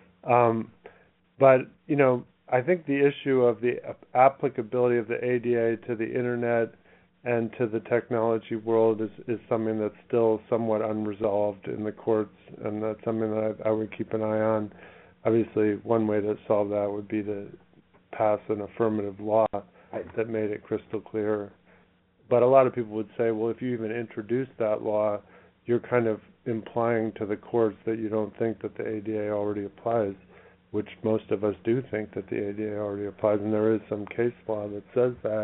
Um, but, you know, I think the issue of the applicability of the A D A to the internet and to the technology world is, is something that's still somewhat unresolved in the courts, and that's something that I, I would keep an eye on. Obviously, one way to solve that would be to pass an affirmative law that made it crystal clear. But a lot of people would say, well, if you even introduce that law, you're kind of implying to the courts that you don't think that the A D A already applies, which most of us do think that the A D A already applies, and there is some case law that says that.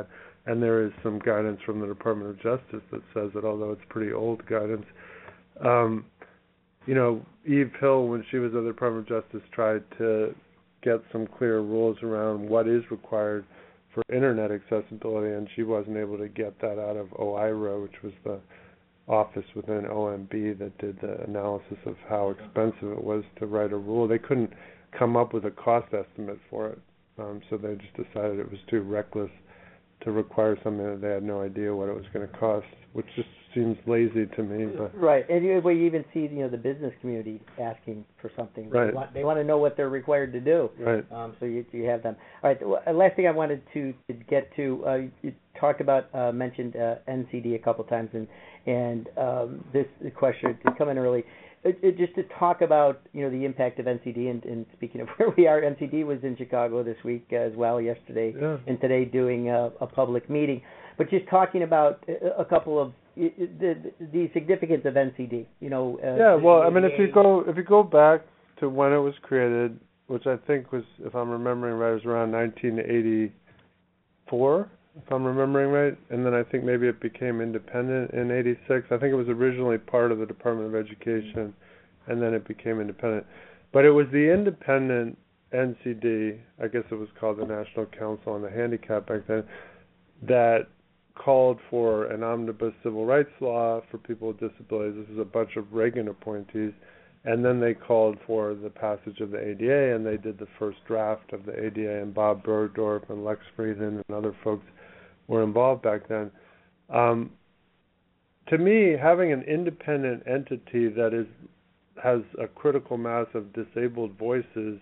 and there is some guidance from the Department of Justice that says it, although it's pretty old guidance. Um, you know, Eve Hill, when she was at the Department of Justice, tried to get some clear rules around what is required for internet accessibility, and she wasn't able to get that out of O I R A, which was the office within O M B that did the analysis of how expensive it was to write a rule. They couldn't come up with a cost estimate for it, um, so they just decided it was too reckless to require something that they had no idea what it was going to cost, which just seems lazy to me. But. Right, and you, well, you even see, you know, the business community asking for something. Right. They want, they want to know what they're required to do. Right. Um, so you you have them. All right. Well, last thing I wanted to, to get to, uh, you talked about uh, mentioned uh, N C D a couple times, and and um, this question to come in early. It, it, just to talk about, you know, the impact of N C D, and, and speaking of where we are, N C D was in Chicago this week as well, yesterday yeah. and today, doing a, a public meeting. But just talking about a couple of the the significance of N C D, you know. Uh, yeah, well, I mean, if you go if you go back to when it was created, which I think was, if I'm remembering right, it was around nineteen eighty-four, if I'm remembering right, and then I think maybe it became independent in eighty-six. I think it was originally part of the Department of Education, and then it became independent. But it was the independent N C D, I guess it was called the National Council on the Handicapped back then, that called for an omnibus civil rights law for people with disabilities. This is a bunch of Reagan appointees. And then they called for the passage of the A D A, and they did the first draft of the A D A, and Bob Bergdorf and Lex Frieden and other folks were involved back then. Um, to me, having an independent entity that is has a critical mass of disabled voices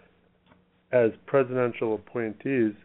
as presidential appointees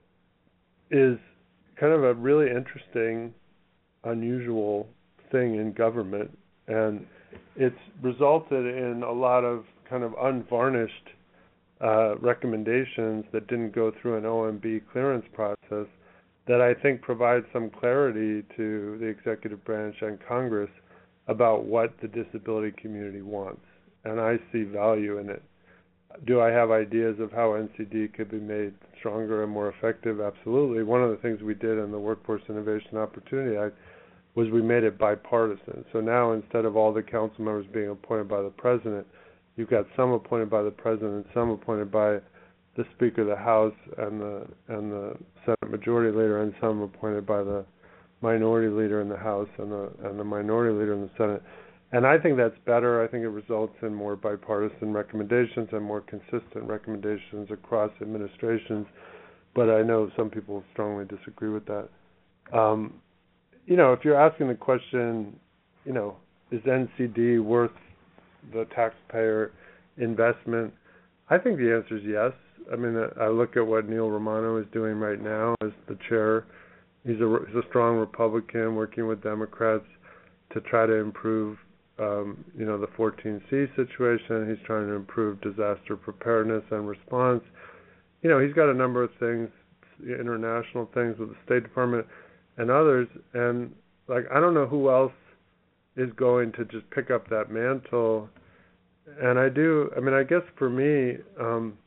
is kind of a really interesting, unusual thing in government, and it's resulted in a lot of kind of unvarnished uh, recommendations that didn't go through an O M B clearance process that I think provide some clarity to the executive branch and Congress about what the disability community wants, and I see value in it. Do I have ideas of how N C D could be made stronger and more effective? Absolutely. One of the things we did in the Workforce Innovation Opportunity Act was we made it bipartisan. So now, instead of all the council members being appointed by the president, you've got some appointed by the president, some appointed by the Speaker of the House and the and the Senate Majority Leader, and some appointed by the Minority Leader in the House and the and the Minority Leader in the Senate. And I think that's better. I think it results in more bipartisan recommendations and more consistent recommendations across administrations. But I know some people strongly disagree with that. Um, you know, if you're asking the question, you know, is N C D worth the taxpayer investment? I think the answer is yes. I mean, I look at what Neil Romano is doing right now as the chair. He's a, he's a strong Republican working with Democrats to try to improve Um, you know, the fourteen C situation. He's trying to improve disaster preparedness and response. You know, he's got a number of things, international things with the State Department and others. And, like, I don't know who else is going to just pick up that mantle. And I do, I mean, I guess for me, um,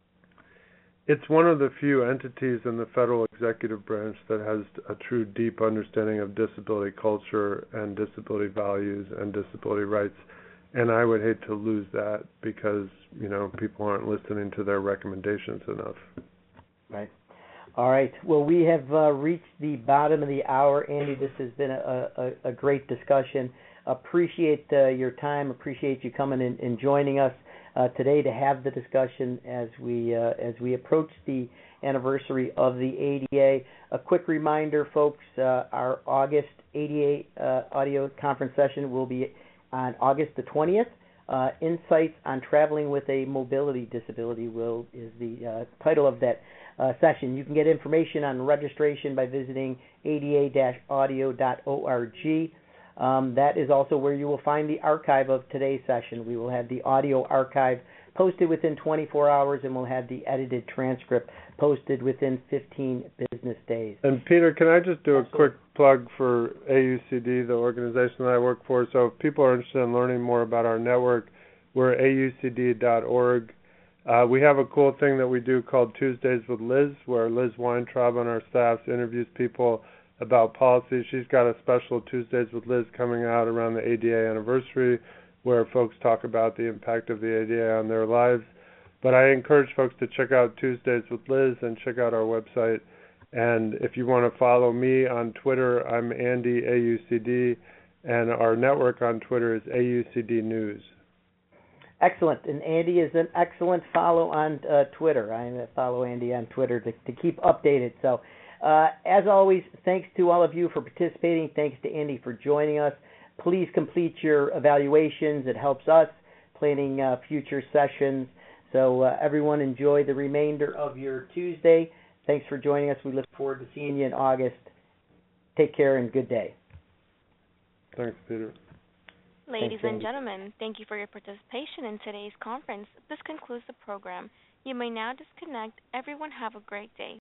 it's one of the few entities in the federal executive branch that has a true deep understanding of disability culture and disability values and disability rights. And I would hate to lose that because, you know, people aren't listening to their recommendations enough. Right. All right. Well, we have uh, reached the bottom of the hour. Andy, this has been a, a, a great discussion. Appreciate uh, your time. Appreciate you coming in and joining us Uh, today to have the discussion as we uh, as we approach the anniversary of the A D A. A quick reminder, folks, uh, our August A D A uh, audio conference session will be on August the twentieth. Uh, Insights on Traveling with a Mobility Disability will is the uh, title of that uh, session. You can get information on registration by visiting A D A dash audio dot org. Um, that is also where you will find the archive of today's session. We will have the audio archive posted within twenty-four hours, and we'll have the edited transcript posted within fifteen business days. And Peter, can I just do a quick plug for A U C D, the organization that I work for? So if people are interested in learning more about our network, we're A U C D dot org. Uh, we have a cool thing that we do called Tuesdays with Liz, where Liz Weintraub on our staff interviews people about policy. She's got a special Tuesdays with Liz coming out around the A D A anniversary, where folks talk about the impact of the A D A on their lives. But I encourage folks to check out Tuesdays with Liz and check out our website. And if you want to follow me on Twitter, I'm Andy A U C D, and our network on Twitter is A U C D News. Excellent. And Andy is an excellent follow on uh, Twitter. I follow Andy on Twitter to, to keep updated. So, uh, as always, thanks to all of you for participating. Thanks to Andy for joining us. Please complete your evaluations. It helps us planning uh, future sessions. So, uh, everyone enjoy the remainder of your Tuesday. Thanks for joining us. We look forward to seeing you in August. Take care and good day. Thanks, Peter. Ladies Thanks, and Andy. gentlemen, thank you for your participation in today's conference. This concludes the program. You may now disconnect. Everyone have a great day.